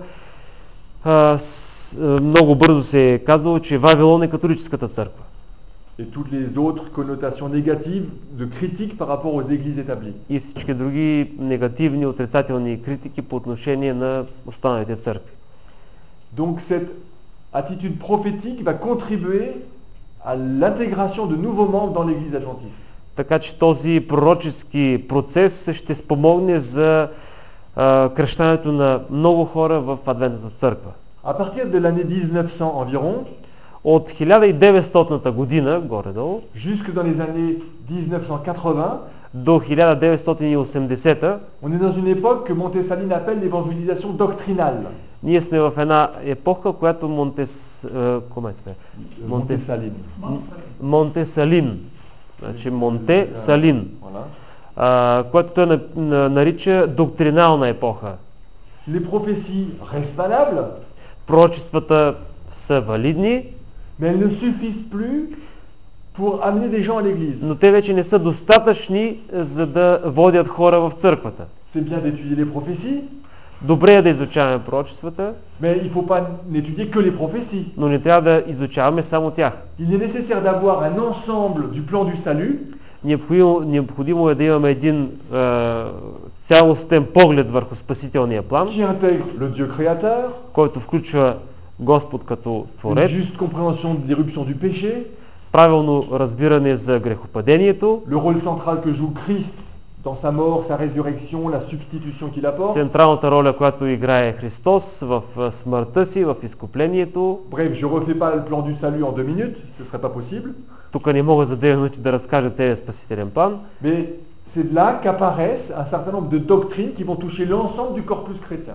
а, с, а, много бързо се е казало, че Вавилон е католическата църква. Et toutes les autres connotations négatives de critique par rapport aux églises établies. И всички други негативни, отрицателни критики по отношение на останалите църкви. Donc cette attitude prophétique va contribuer à l'intégration de nouveaux membres dans l'Église adventiste. Така че този пророчески процес ще спомогне за а, кръщането на много хора в Адвентната църква. À partir de l'année dix-neuf cents environ, От хиляда и деветстотната година, горе-долу, jusque dans les années dix-neuf cent quatre-vingts, до хиляда деветстотин и осемдесета, on est dans une époque que Montesaline appelle l'évangélisation doctrinale. ние сме в една епоха, която Монтес... е, коме сме? Монтес... Montesaline. Монтесалин. Значи Монте Салин, Voilà. а, което той на, на, нарича доктринална епоха. Les prophéties restent valables, Пророчествата са валидни, mais elles ne suffisent plus pour amener des gens à l'église. но те вече не са достатъчни, за да водят хора в църквата. C'est bien d'étudier les prophéties, Добре е да изучаваме пророчествата, mais il ne faut pas n'étudier que les prophéties. но не трябва да изучаваме само тях. Il est nécessaire d'avoir un ensemble du plan du salut Необходимо, необходимо е да имаме един е, цялостен поглед върху спасителния план, qui intègre le Dieu créateur, който включва Господ като une Творец, juste compréhension de l'éruption du péché, правилно разбиране за грехопадението, le rôle central que joue Christ dans sa mort, sa résurrection, la substitution qu'il apporte. централната роля, която играе Христос в е, смъртта си, в изкуплението. Bref, je ne refais pas le plan du salut en deux minutes, ce ne serait pas possible, Тук не мога за две минути да разкажа целият спасителен план, mais c'est de là qu'apparaissent un certain nombre de doctrines qui vont toucher l'ensemble du corpus chrétien.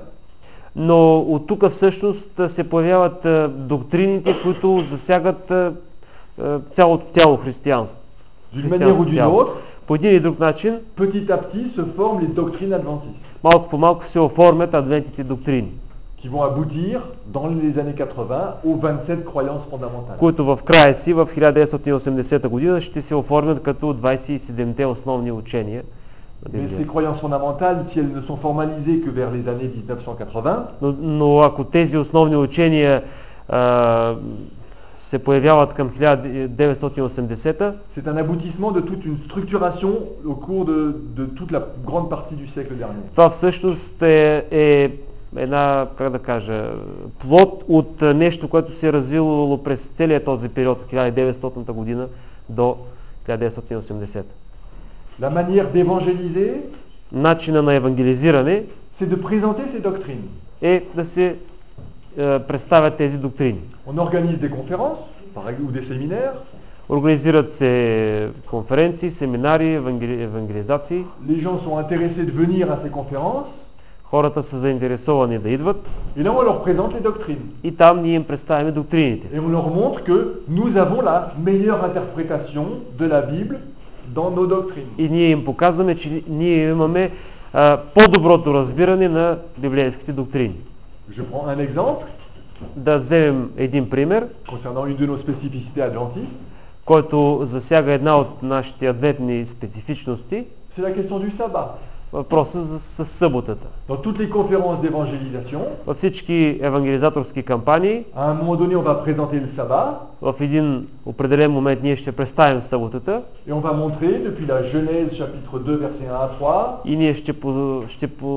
но от тук всъщност се появяват е, доктрините, които засягат е, е, цялото тяло християнство. D'une manière ou d'une тяло. autre, По един или друг начин, petit à petit se forment les doctrines adventistes, малко по малко се оформят адвентните доктрини, qui vont aboutir dans les années quatre-vingts aux vingt-sept croyances fondamentales. които в края си, в хиляда деветстотин и осемдесета година, ще се оформят като двадесет и седемте основни учения на Mais ces Библията. croyances fondamentales, si elles ne sont formalisées que vers les années dix-neuf cent quatre-vingts, Но, но ако тези основни учения а, се появяват към хиляда деветстотин и осемдесета, c'est un aboutissement de toute une structuration au cours de, de toute la grande partie du siècle dernier. това всъщност е, е една, как да кажа, плод от а, нещо, което се е развило през целия този период от хиляда деветстотната година до хиляда деветстотин и осемдесета. La manière d'évangéliser, Начина на евангелизиране c'est de présenter ces doctrines. е да се е, представят тези доктрини. On organise des conférences par exemple, ou des séminaires. Организират се конференции, семинари, евангели... евангелизации. Les gens sont intéressés de venir à ces conférences. Хората са заинтересовани да идват Et là, on leur présente les doctrines. и там ние им представяме доктрините. Et on leur montre que nous avons la meilleure interprétation de la Bible dans nos doctrines. И ние им показваме, че ние имаме а, по-доброто разбиране на библейските доктрини. Je prends un exemple Да вземем един пример, concernant une de nos spécificités adventistes. който засяга една от нашите адвентни специфичности, C'est la question du sabbat. въпроса за с съботата. Dans toutes les conférences d'évangélisation, Във всички евангелизаторски кампании, à un moment donné, on va présenter le sabbat в един определен момент ние ще представим съботата et on va montrer depuis la Genèse chapitre deux versets un à trois и ние ще, по, ще по,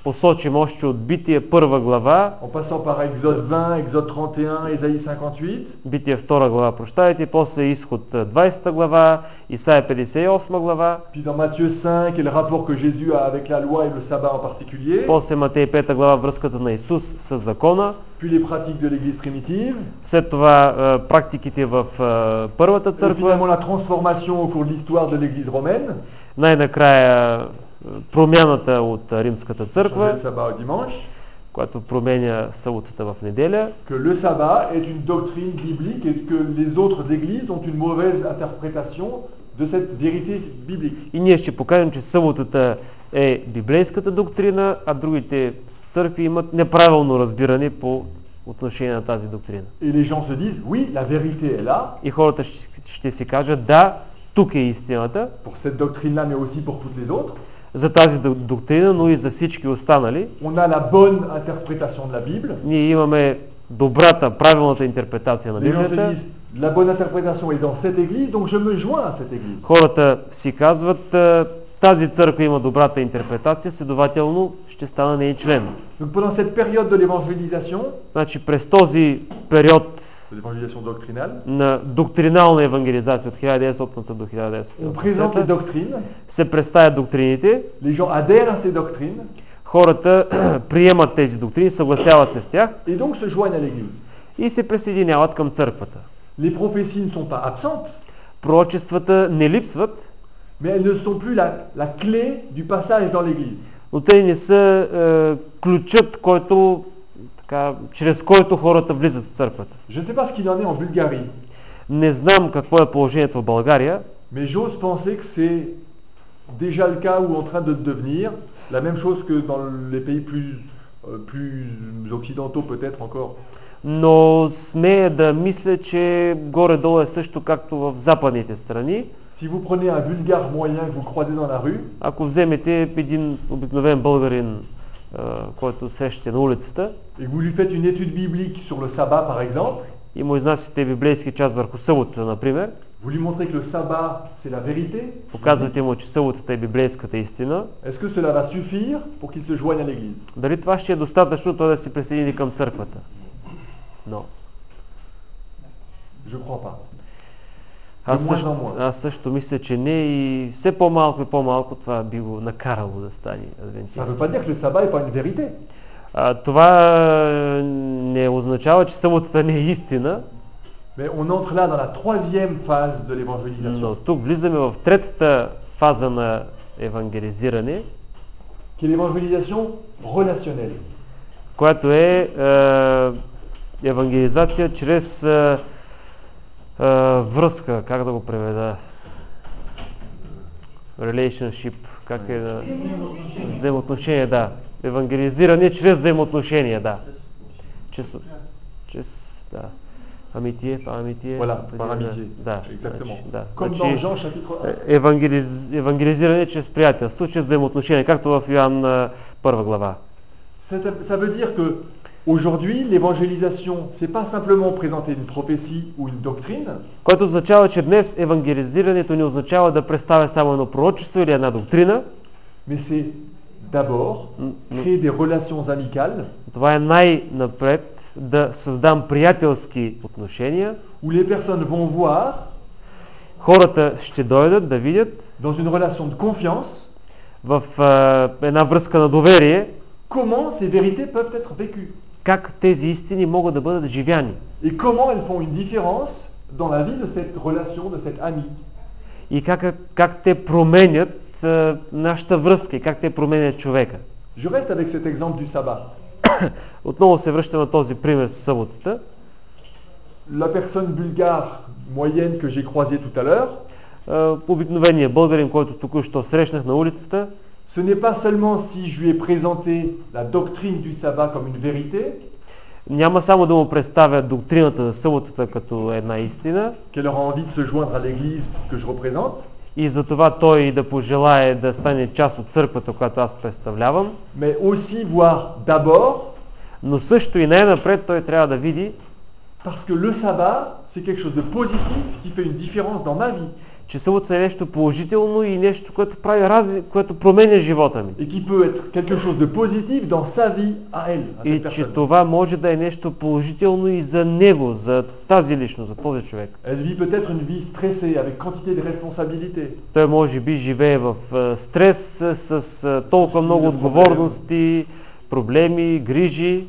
посочим още от Битие първа глава, en passant par Exode vingt, Exode trente et un, Ésaïe cinquante-huit, Битие втора глава, прощайте, после Изход двадесета глава, Исаия петдесет и осма глава, puis dans Matthieu cinq et le rapport que Jésus a avec la loi et le sabbat en particulier, после Матей пета глава, връзката на Исус с закона, puis les pratiques de l'Église primitive, след това е, практиките в е, първата et църква, finalement la transformation au cours de l'histoire de l'Église romaine, най-накрая е, промяната от е, римската changer църква, le sabbat au dimanche, която променя съботата в неделя, que le sabbat est une doctrine biblique et que les autres églises ont une mauvaise interprétation de cette vérité biblique. и ние ще покажем, че съботата е библейската доктрина, а другите църкви имат неправилно разбиране по отношение на тази доктрина. Et les gens se disent, oui, la vérité est là, И хората ще, ще си кажат, да, тук е истината, pour cette doctrine-là, mais aussi pour toutes les autres. за тази д- доктрина, но и за всички останали. On a la bonne interprétation de la Bible. Ние имаме добрата, правилната интерпретация на Les gens se Библията. disent, la bonne interprétation est dans cette église, donc je me joins à cette église. Хората си казват, е, тази църква има добрата интерпретация, следователно ще стана нейн член. Donc pendant cette période de l'évangélisation, Значи през този период de l'évangélisation doctrinale, на доктринална евангелизация от хиляда и деветстотната до хиляда деветстотина и on осемдесета présente les doctrines, се представят доктрините, les gens adhèrent à ces doctrines хората приемат тези доктрини, съгласяват се с тях et donc se joignent à l'église. и се присъединяват към църквата. Les prophéties ne sont pas absentes, Пророчествата не липсват, mais elles ne sont plus la, la clé du passage dans l'église. но те не са е, ключът, който, така, чрез който хората влизат в църквата. Je ne sais pas ce qu'il en est en Bulgarie, Не знам какво е положението в България, mais j'ose penser que c'est déjà le cas ou en train de devenir la même chose que dans les pays plus, euh, plus occidentaux peut-être encore. но смея да мисля, че горе-долу е също както в западните страни. Si vous prenez un Bulgare moyen que vous croisez dans la rue, Ако вземете един обикновен българин, е, който срещате на улицата, et que vous lui faites une étude biblique sur le sabbat par exemple, и му изнасяте библейски час върху съботата, например, vous lui montrez que le sabbat c'est la vérité, показвате му, че съботата е библейската истина, est-ce que cela va suffire pour qu'il se joigne à l'église? дали това ще е достатъчно той да се присъедини към църквата? Но. Je crois pas. Аз moins също, en moins. аз също мисля, че не и все по-малко и по-малко това би го накарало да стане Ça ne адвентист. veut pas dire que le sabbat n'est pas une vérité. А, това е, не означава, че съботата не е истина, Mais on entre là dans la troisième phase de l'évangélisation, но тук влизаме в третата фаза на евангелизиране, qui est l'évangélisation relationnelle. която е, е евангелизация чрез е, е, връзка, как да го преведа? Relationship, как е да... Взаимоотношение, да. Евангелизиране чрез взаимоотношения, да. Чрез, чрез да. Амитие, амитие. Voilà, par amitié. Да. Exactement. Значи, да. Comme Значи, dans Jean chapitre un. е, евангелиз, евангелизиране чрез приятелство, чрез взаимоотношения, както в Йоан а, първа глава. Ça, ça veut dire que aujourd'hui, l'évangélisation, c'est pas simplement présenter une prophétie ou une doctrine, Което означава, че днес евангелизирането не означава да представя само едно пророчество или една доктрина. mais c'est d'abord créer des relations amicales Това е най-напред да създам приятелски отношения. où les personnes vont voir, Хората ще дойдат да видят dans une relation de confiance, в а, една връзка на доверие, comment ces vérités peuvent être vécues как тези истини могат да бъдат живяни et comment elles font une différence dans la vie de cette relation, de cet ami. и как, как те променят а, нашата връзка и как те променят човека. Je reste avec cet exemple du sabbat. Отново се връщам на този пример с съботата. La personne bulgare moyenne que j'ai croisée tout à l'heure, А, обикновеният българин, който току-що срещнах на улицата, ce n'est pas seulement si je lui ai présenté la doctrine du sabbat comme une vérité, няма само да му представя доктрината за съботата като една истина qu'elle aura envie de se joindre à l'église que je représente, и за това той да pожелае да стане част от църквата, която аз представлявам, mais aussi voir d'abord, но също и най-напред той трябва да види, parce que le sabbat, c'est quelque chose de positif qui fait une différence dans ma vie. че съботата е нещо положително и нещо, което прави рази, което променя живота ми. Et qui peut être quelque chose de positif dans sa vie à elle, à cette И че personne. това може да е нещо положително и за него, за тази личност, за този човек. Elle vit peut-être une vie stressée, avec quantité de responsabilités. Той може би живее в а, стрес а, с а, толкова много отговорности, проблеми, грижи.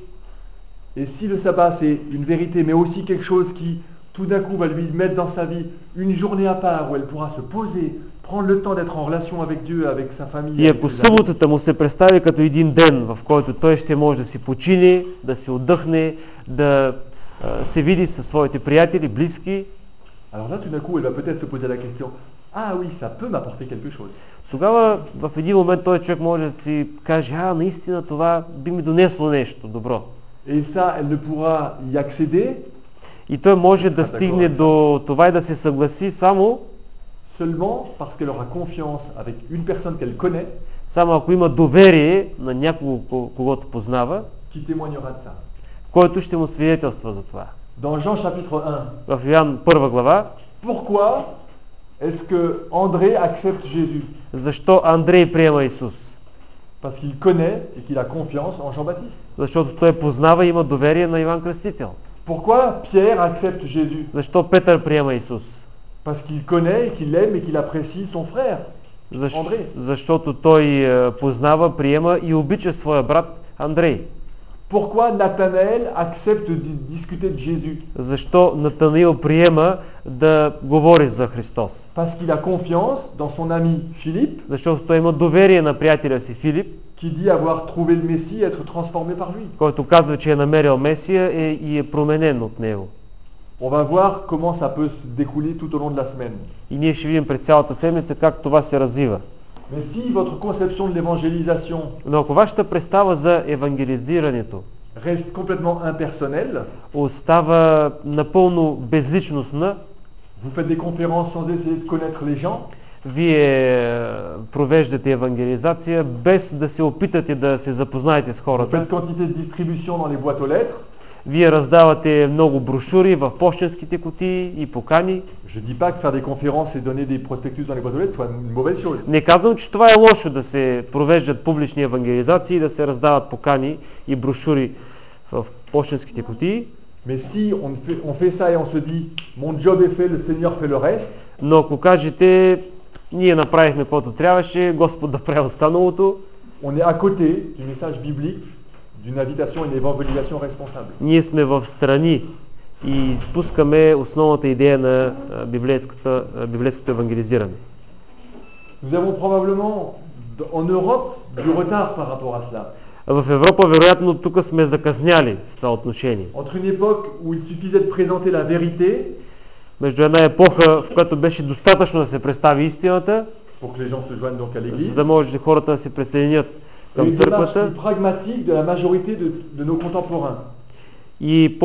Et si le sabbat c'est une vérité, mais aussi quelque chose qui tout d'un coup va lui mettre dans sa vie une journée à part où elle pourra se poser, prendre le temps d'être en relation avec Dieu, avec sa famille, И avec ако ses amis. съботата му се представи като един ден, в който той ще може да си почине, да си отдъхне, да а, се види със своите приятели, близки, Alors là, tout d'un coup, elle va peut-être se poser la question, ah oui, ça peut m'apporter quelque chose. тогава в един момент този човек може да си каже, а наистина това би ми донесло нещо добро. Et ça, elle ne pourra y accéder И той може да А, стигне d'accord, до това и да се съгласи само, seulement parce qu'elle aura confiance avec une personne qu'elle connaît, само ако има доверие на някого, ко- когото познава, qui témoignera de ça. който ще му свидетелства за това. Dans Jean chapitre un, В Йоан първа глава, pourquoi est-ce que André accepte Jésus? защо Андрей приема Исус? Parce qu'il connaît et qu'il a confiance en Jean-Baptiste. Защото той познава и има доверие на Иван Кръстител. Pourquoi Pierre accepte Jésus? Защо Петър приема Исус? Parce qu'il connaît et qu'il aime et qu'il apprécie son frère, Защ... Андрей. Защото той е, познава, приема и обича своя брат Андрей. Pourquoi Nathanaël accepte de discuter de Jésus? Защо Натанаил приема да говори за Христос? Parce qu'il a confiance dans son ami Philippe, Защото той има доверие на приятеля си Филип, qui dit avoir trouvé le Messie et être transformé par lui. който казва, че е намерил Месия е, и е променен от него. On va voir comment ça peut se découler tout au long de la semaine. И ние ще видим през цялата седмица как това се развива. Mais si votre conception de l'évangélisation Но ако вашата представа за евангелизирането reste complètement impersonnelle, остава напълно безличностна, vous faites des conférences sans essayer de connaître les gens, вие е, провеждате евангелизация без да се опитате да се запознаете с vous хората, faites quantité de distribution dans les boîtes aux lettres, вие раздавате много брошури в пощенските кутии и покани. je dis pas que faire des conférences et donner des prospectus dans les boîtes aux lettres soit une mauvaise chose. Не казвам, че това е лошо да се провеждат публични евангелизации и да се раздават покани и брошури в пощенските кутии. Mais si on fait, on fait ça et on se dit mon job est fait, le Seigneur fait le reste, Но ако кажете, ние направихме каквото трябваше, Господ да прави останалото, on est à côté du message biblique, d'une invitation à une évangélisation responsable. ние сме в страни и изпускаме основната идея на а, библейската, а, библейското евангелизиране. Nous avons probablement en Europe du retard par rapport à cela. В Европа, вероятно, тук сме закъсняли в това отношение. Entre une époque où il suffisait de présenter la vérité Между една епоха, в която беше достатъчно да се представи истината, pour que les gens se joignent donc à за l'église, да може хората да се присъединят et към une démarche църквата, plus pragmatique de la majorité de, de nos contemporains. и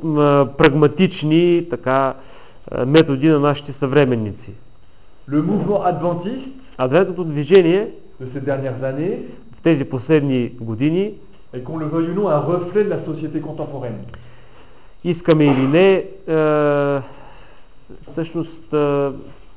по-прагматични така, а, методи на нашите съвременници. Le mouvement adventiste Адвентното движение de ces dernières années в тези последни години, est, qu'on le veuille ou non, un reflet de la société contemporaine. искаме или не, е, всъщност е,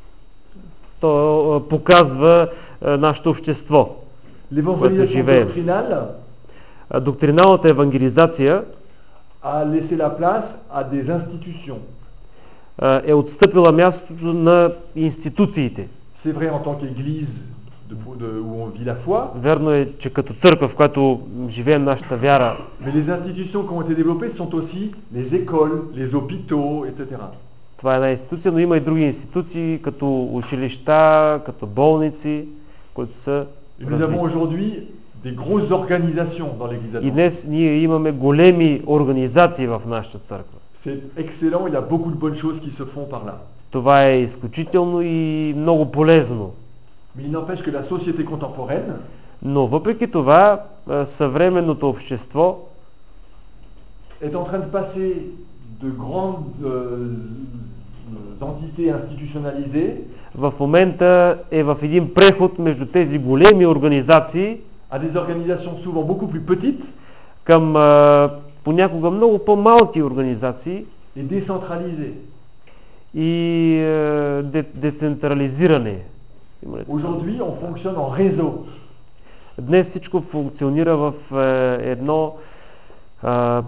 то е, показва е, нашето общество. L'évangélisation живеем. doctrinale А доктриналната евангелизация a laissé la place à des institutions. е, е отстъпила мястото на институциите. C'est vrai en tant qu'église de, de, où on vit la foi, Верно е, че като църква, в която живеем нашата вяра, mais les institutions qui ont été développées sont aussi les écoles, les hôpitaux, et cetera. това е една институция, но има и други институции, като училища, като болници, които са Et nous avons развити. aujourd'hui des grosses organisations dans l'église И adventiste. днес ние имаме големи организации в нашата църква. C'est excellent, il y a beaucoup de bonnes choses qui se font par là. Това е изключително и много полезно. Mais il n'empêche que la société contemporaine Но въпреки това, а, съвременното общество est en train de passer de grandes euh, entités institutionnalisées в момента е в един преход между тези големи организации à des organisations souvent beaucoup plus petites към а, понякога много по-малки организации et décentralisées. и е, де, децентрализиране. Има ли така? Aujourd'hui, on fonctionne en réseau. Днес всичко функционира в е, едно а,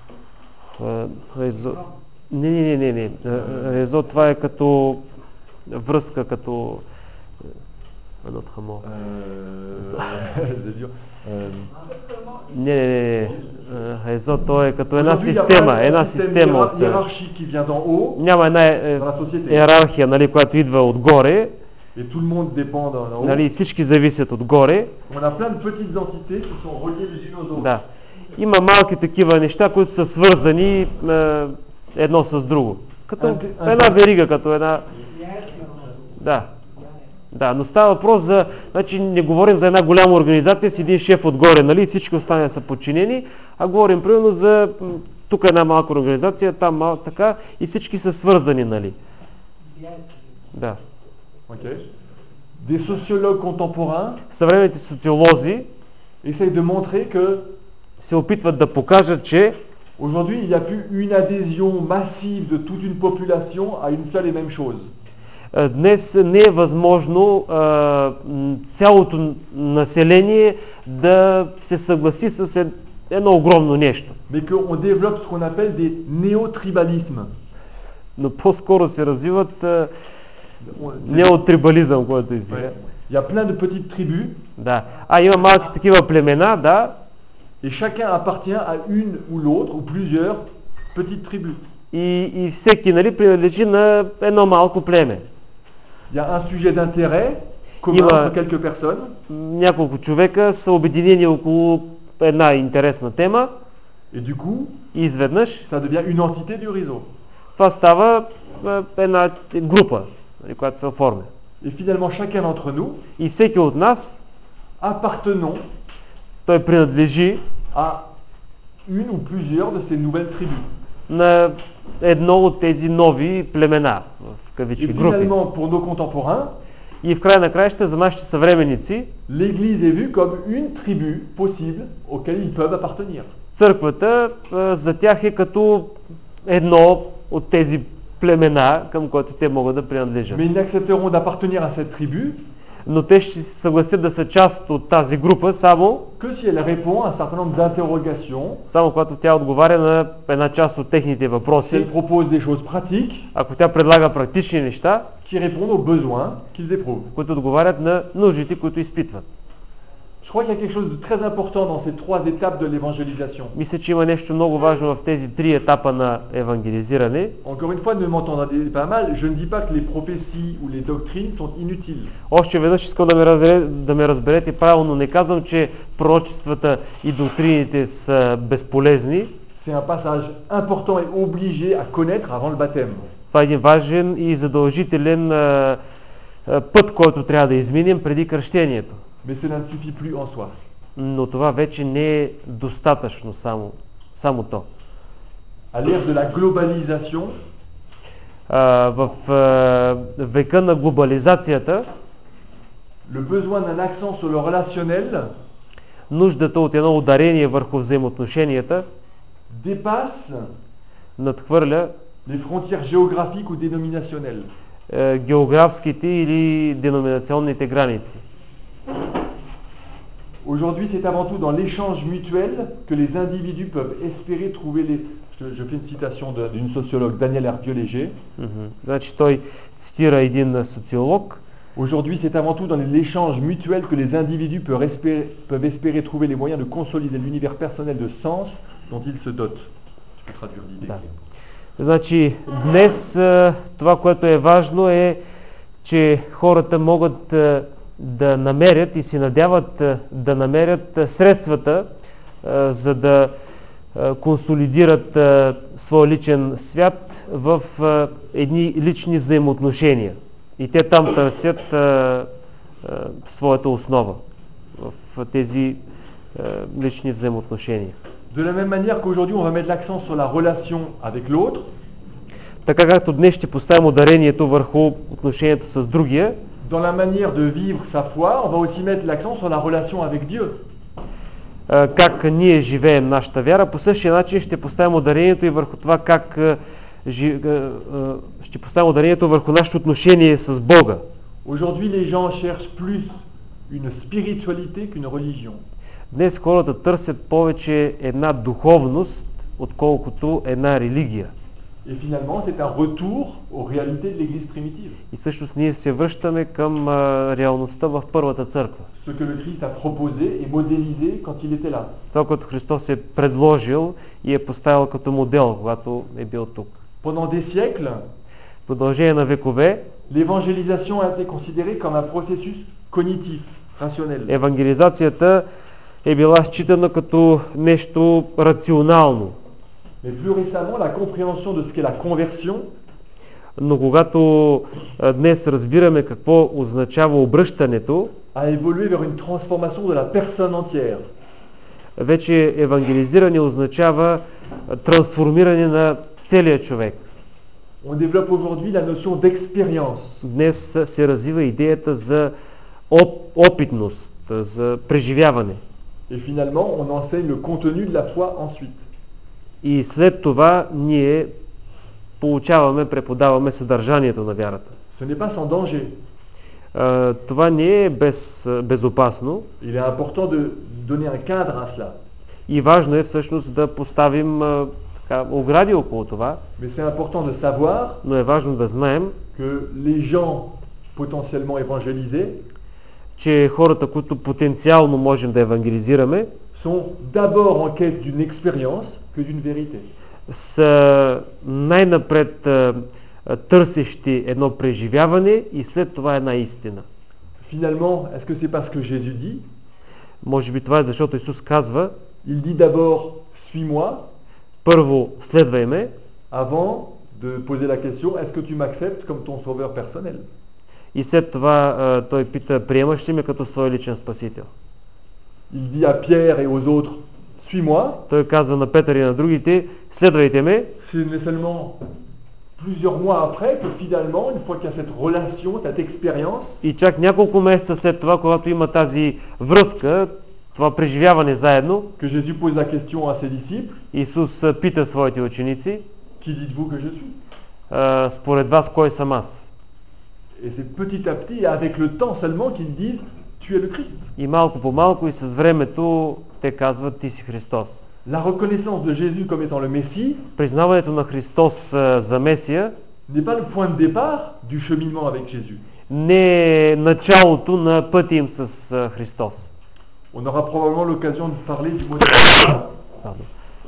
а, резо... Не, не, не, не, не. А, резо, това е като връзка, като едно хамо. Euh, c'est dur. Euh, Не, не, не, не. А, резо, то е като една Aujourd'hui, il y a pas система, un една système система hiérar- от... hiérarchique qui vient d'en haut Няма една е, dans la société. иерархия, нали, която идва отгоре, Et tout le monde dépend d'en d'en haut. нали, всички зависят отгоре. On a plein de petites entités qui sont reliées les unes aux autres. Да. Има малки такива неща, които са свързани е, едно с друго. Като Анте- една анте- верига, като една... Да. Да, но става въпрос за... Значи не говорим за една голяма организация с един шеф отгоре, нали, всички останали са подчинени, а говорим примерно за... м, тук една малка организация, там малка така и всички са свързани, нали. Да. Ok. Des sociologues contemporains Съвременните социолози essayent de montrer que се опитват да покажат, че aujourd'hui il n'y a plus une adhésion massive de toute une population à une seule et même chose. а, днес не е възможно а, м, цялото население да се съгласи с ед- едно огромно нещо. Mais qu'on développe ce qu'on appelle des néotribalismes. Но по-скоро се развиват а, On- c'est- неотрибализъм, който и сега. Ouais. Il y a plein de petites tribus Да. А има малки такива племена, да, et chacun appartient à une ou l'autre ou plusieurs petites tribus. и, и всеки, нали, принадлежи на едно малко племе. Il y a un sujet d'intérêt commun Il va- entre quelques personnes Няколко човека са обединени около една интересна тема et du coup и изведнъж ça devient une entité du réseau. това става а, една група, нали, която се оформя. Et finalement chacun d'entre nous И всеки от нас, appartenons той принадлежи à une ou plusieurs de ces nouvelles tribus. на едно от тези нови племена, в Et кавички групи. finalement pour nos contemporains, И в край на краища за нашите съвременници, l'Église est vue comme une tribu possible auquel ils peuvent appartenir. църквата а, за тях е като едно от тези племена, към което те могат да принадлежат. Mais ils n'accepteront d'appartenir à cette tribu Но те ще се съгласят да са част от тази група само, que si elle répond à un certain nombre d'interrogations, само когато тя отговаря на една част от техните si въпроси, elle propose des choses pratiques ако тя предлага практични неща, qui répondent aux besoins qu'ils éprouvent. които отговарят на нуждите, които изпитват. Je crois qu'il y a quelque chose de très important dans ces trois étapes de l'évangélisation. Мисля, че има нещо много важно в тези три етапа на евангелизиране. Encore une fois, ne m'entendez pas mal, je ne dis pas que les prophéties ou les doctrines sont inutiles. Още веднъж искам да ме, разбере, да ме разберете правилно. Не казвам, че пророчествата и доктрините са безполезни. C'est un passage important et obligé à connaître avant le baptême. Това е един важен и задължителен а, а, път, който трябва да изминем преди кръщението. Mais cela ne suffit plus en soi. Но това вече не е достатъчно само, само то. À l'ère de la globalisation, А, в а, века на глобализацията, le besoin d'un accent sur le relationnel нуждата от едно ударение върху взаимоотношенията dépasse надхвърля les frontières géographiques ou dénominationnelles. е, географските или деноминационните граници. Aujourd'hui, c'est avant tout dans l'échange mutuel que les individus peuvent espérer trouver les... Je, je fais une citation de- d'une sociologue, Danielle Hervieux-Léger. Мгм. Значи той цитира един социолог. Aujourd'hui, c'est avant tout dans l'échange mutuel que les individus peuvent espérer, peuvent espérer trouver les moyens de consolider l'univers personnel de sens dont ils se dotent. Je peux traduire l'idée. Да. Значи днес а, това, което е важно е, че хората могат а, да намерят и се надяват а, да намерят а, средствата, а, за да а, консолидират а, своя личен свят в а, едни лични взаимоотношения. И те там търсят а, а, своята основа в а, тези а, лични взаимоотношения. De la même manière qu'aujourd'hui, on va mettre l'accent sur la relation avec l'autre, Така както днес ще поставим ударението върху отношението с другия, dans la manière de vivre sa foi, on va aussi mettre l'accent sur la relation avec Dieu. а, как ние живеем нашата вяра, по същия начин ще поставим ударението и върху това как а, жи, а, а, ще поставим ударението върху нашето отношение с Бога. Aujourd'hui, les gens cherchent plus une spiritualité qu'une religion. Днес хората търсят повече една духовност, отколкото една религия. Et finalement, c'est un retour aux réalités de l'Église primitive. И всъщност ние се връщаме към а, реалността в първата църква. Ce que le Christ a proposé et modélisé quand il était là. Това, което Христос е предложил и е поставил като модел, когато е бил тук. Pendant des siècles, В продължение на векове, l'évangélisation a été considérée comme un processus cognitif, rationnel. евангелизацията е била считана като нещо рационално. Mais plus récemment, la compréhension de ce qu'est la conversion Но когато а, днес разбираме какво означава обръщането, a évolué vers une transformation de la personne entière. вече евангелизиране означава а, трансформиране на целия човек. On développe aujourd'hui la notion d'expérience. Днес се развива идеята за оп, опитност, за преживяване. Et finalement, on enseigne le contenu de la foi ensuite. И след това ние получаваме, преподаваме съдържанието на вярата. Ce n'est pas sans danger. А, това не е без, безопасно Il est important de donner un cadre à cela. и важно е всъщност да поставим а, така, огради около това, Mais c'est important de savoir но е важно да знаем, que les gens potentiellement évangélisés че хората, които потенциално можем да евангелизираме, sont d'abord en quête d'une expérience que d'une vérité. са най-напред а, а, търсещи едно преживяване и след това една истина. Finalement, est-ce que c'est parce que Jésus dit, Може би това е защото Исус казва, il dit d'abord suis-moi първо следвай ме, avant de poser la question, est-ce que tu m'acceptes comme ton sauveur personnel? и след това а, той пита, приемаш ли ме като свой личен спасител? Il dit à Pierre et aux autres, suis-moi. Той казва на Петър и на другите, следвайте ме. Ce n'est seulement plusieurs mois après que finalement, une fois qu'il y a cette relation, cette expérience, И чак няколко месеца след това, когато има тази връзка, това преживяване заедно, que Jésus pose la question à ses disciples, Исус а, пита своите ученици, qui dites-vous que je suis? а, според вас кой съм аз? Et c'est petit à petit, et avec le temps seulement, qu'ils disent, tu es le Christ. И малко по малко и с времето те казват, ти си Христос. La reconnaissance de Jésus comme étant le Messie Признаването на Христос а, за Месия n'est pas le point de départ du cheminement avec Jésus. не е началото на пътя им с а, Христос. On aura probablement l'occasion de parler du modèle. Pardon.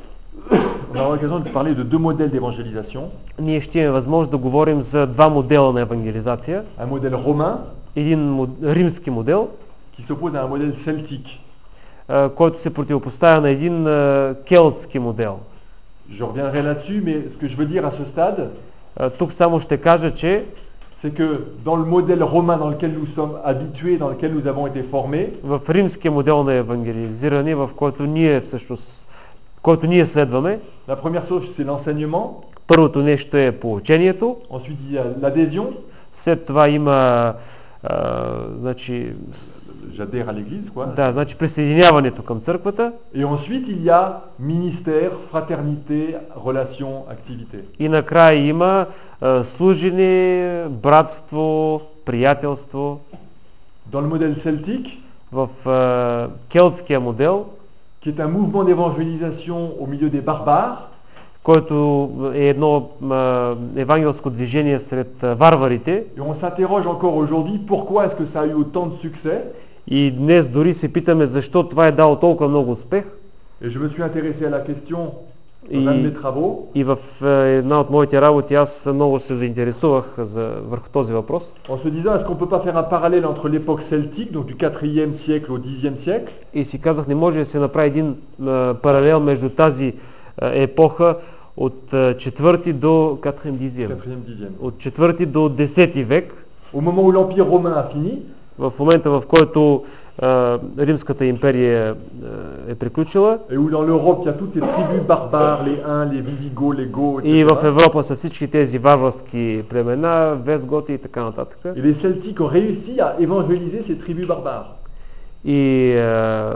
On aura l'occasion de parler de deux modèles d'évangélisation. Ние ще имаме възможност да говорим за два модела на евангелизация. Un modèle romain Един мод... римски модел, qui s'oppose à un modèle celtique. а, който се противопоставя на един а, келтски модел. Je reviendrai là-dessus, mais ce que je veux dire à ce stade, А, тук само ще кажа, че c'est que dans le modèle romain dans lequel nous sommes habitués, dans lequel nous avons été formés, в римския модел на евангелизиране, в който ние всъщност, който ние следваме, la première chose c'est l'enseignement, първото нещо е поучението, ensuite il y a l'adhésion, след това има а, значи, j'adhère à l'église quoi, да, значи присъединяването към църквата et ensuite il y a ministère, fraternité, relation, activité. и накрая има а, служене, братство, приятелство. Dans le modèle celtique, В а, келтския модел, qui est un mouvement d'évangélisation au milieu des barbares, който е едно а, евангелско движение сред а, варварите, et on s'interroge encore aujourd'hui pourquoi est-ce que ça a eu autant de succès, и днес дори се питаме защо това е дало толкова много успех. et je me suis intéressé à la question dans И- un de mes travaux, И в а, една от моите работи аз много се заинтересувах за, върху този въпрос. en se disant est-ce qu'on peut pas faire un parallèle entre l'époque celtique, donc du quatrième siècle au dixième siècle, И си казах, не може да се направи един а, паралел между тази а, епоха от а, четвърти до quatrième dixième, quatrième, dixième. от четвърти до десети век, Au moment où l'Empire romain a fini, в момента в който а, Римската империя а, е приключила et où dans l'Europe il y a toutes ces tribus barbares, les Huns, les Visigoths, les Goths, и в et cetera. Европа са всички тези варварски племена, Вестготи и така нататък. Et les Celtiques ont réussi à évangéliser ces tribus barbares. И а,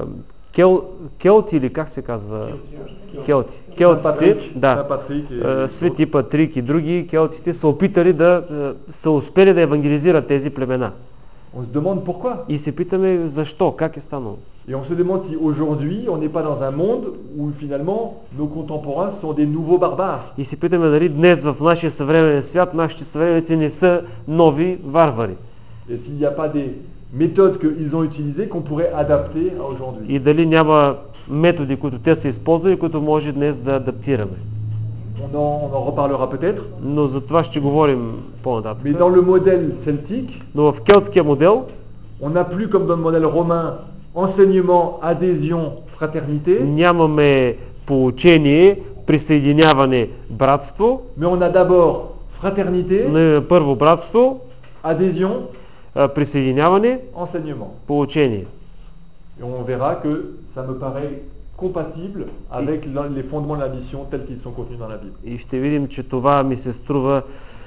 Кел, келти или как се казва? Келти. Келтите, Saint-Patrick, да, Saint-Patrick et- е, Свети Патрик и други келтите са опитали да, е, са успели да евангелизират тези племена. On se demande pourquoi. И се питаме защо, как е станало. Et on se demande si aujourd'hui on n'est pas dans un monde où finalement nos contemporains sont des nouveaux barbares. И се питаме дали днес в нашия съвременен свят нашите съвременници не са нови варвари. Et s'il n'y a pas des méthodes qu'ils ont utilisées qu'on pourrait adapter à aujourd'hui. И дали няма методи, които те са използвали, които може днес да адаптираме. On en, on en reparlera peut-être. Но за това ще говорим по-нататък. Mais dans le modèle celtique, Но в келтския модел on n'a plus comme dans le modèle romain enseignement, adhésion, fraternité, нямаме поучение, присъединяване, братство, mais on a d'abord fraternité, но първо братство, adhésion, а, присъединяване, enseignement. поучение. Et on verra que ça me paraît compatible avec la- les fondements de la mission tels qu'ils sont contenus dans la Bible. И ще видим, че това ми се струва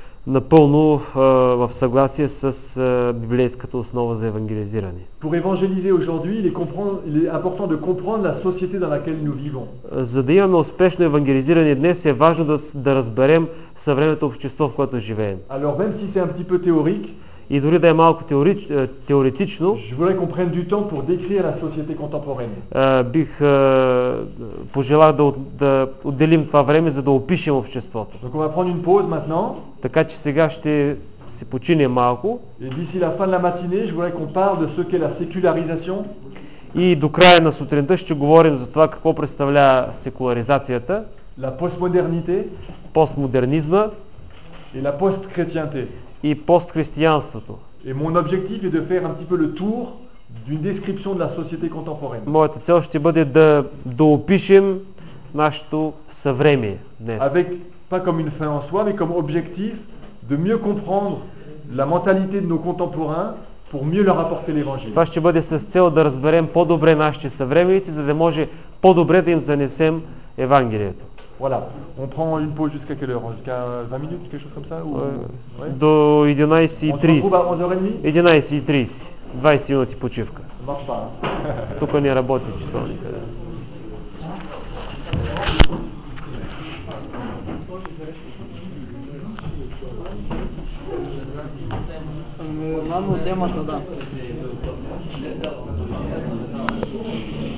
напълно а, в съгласие с а, библейската основа за евангелизиране. Pour évangéliser aujourd'hui, il est, comprendre- il est important de comprendre la société dans laquelle nous vivons. За да имаме успешно евангелизиране днес е важно да, с- да разберем съвременното общество, в което живеем. Alors même si c'est un petit peu théorique, И дори да е малко теорич, е, теоретично, je voudrais qu'on prenne du temps pour décrire la société contemporaine. е, бих е, пожелал да, от- да отделим това време, за да опишем обществото. Donc on va prendre une pause maintenant, Така че сега ще се починем малко et d'ici la fin de la matinée, je voudrais qu'on parle de ce qu'est la sécularisation, и до края на сутринта ще говорим за това какво представлява секуларизацията, la postmodernité постмодернизма et la post-chrétienté. и постхристиянството. Et mon objectif est de faire un petit peu le tour d'une description de la société contemporaine, Моята цел ще бъде да, да опишем нашето съвремие днес. avec pas comme une fin en soi, mais comme objectif de mieux comprendre la mentalité de nos contemporains pour mieux leur apporter l'évangile. Това ще бъде с цел да разберем по-добре нашите съвременици, за да може по-добре да им занесем Евангелието. Voilà. On prend une pause jusqu'à quelle heure? Jusqu'à vingt minutes, quelque chose comme ça ou... Ouais. До единайсет и On se retrouve трийсет. à onze heures trente? единайсет и трийсет. двайсет минути почивка. Ça marche pas. Hein. Тук не работи часовника. Ладно, темата, да.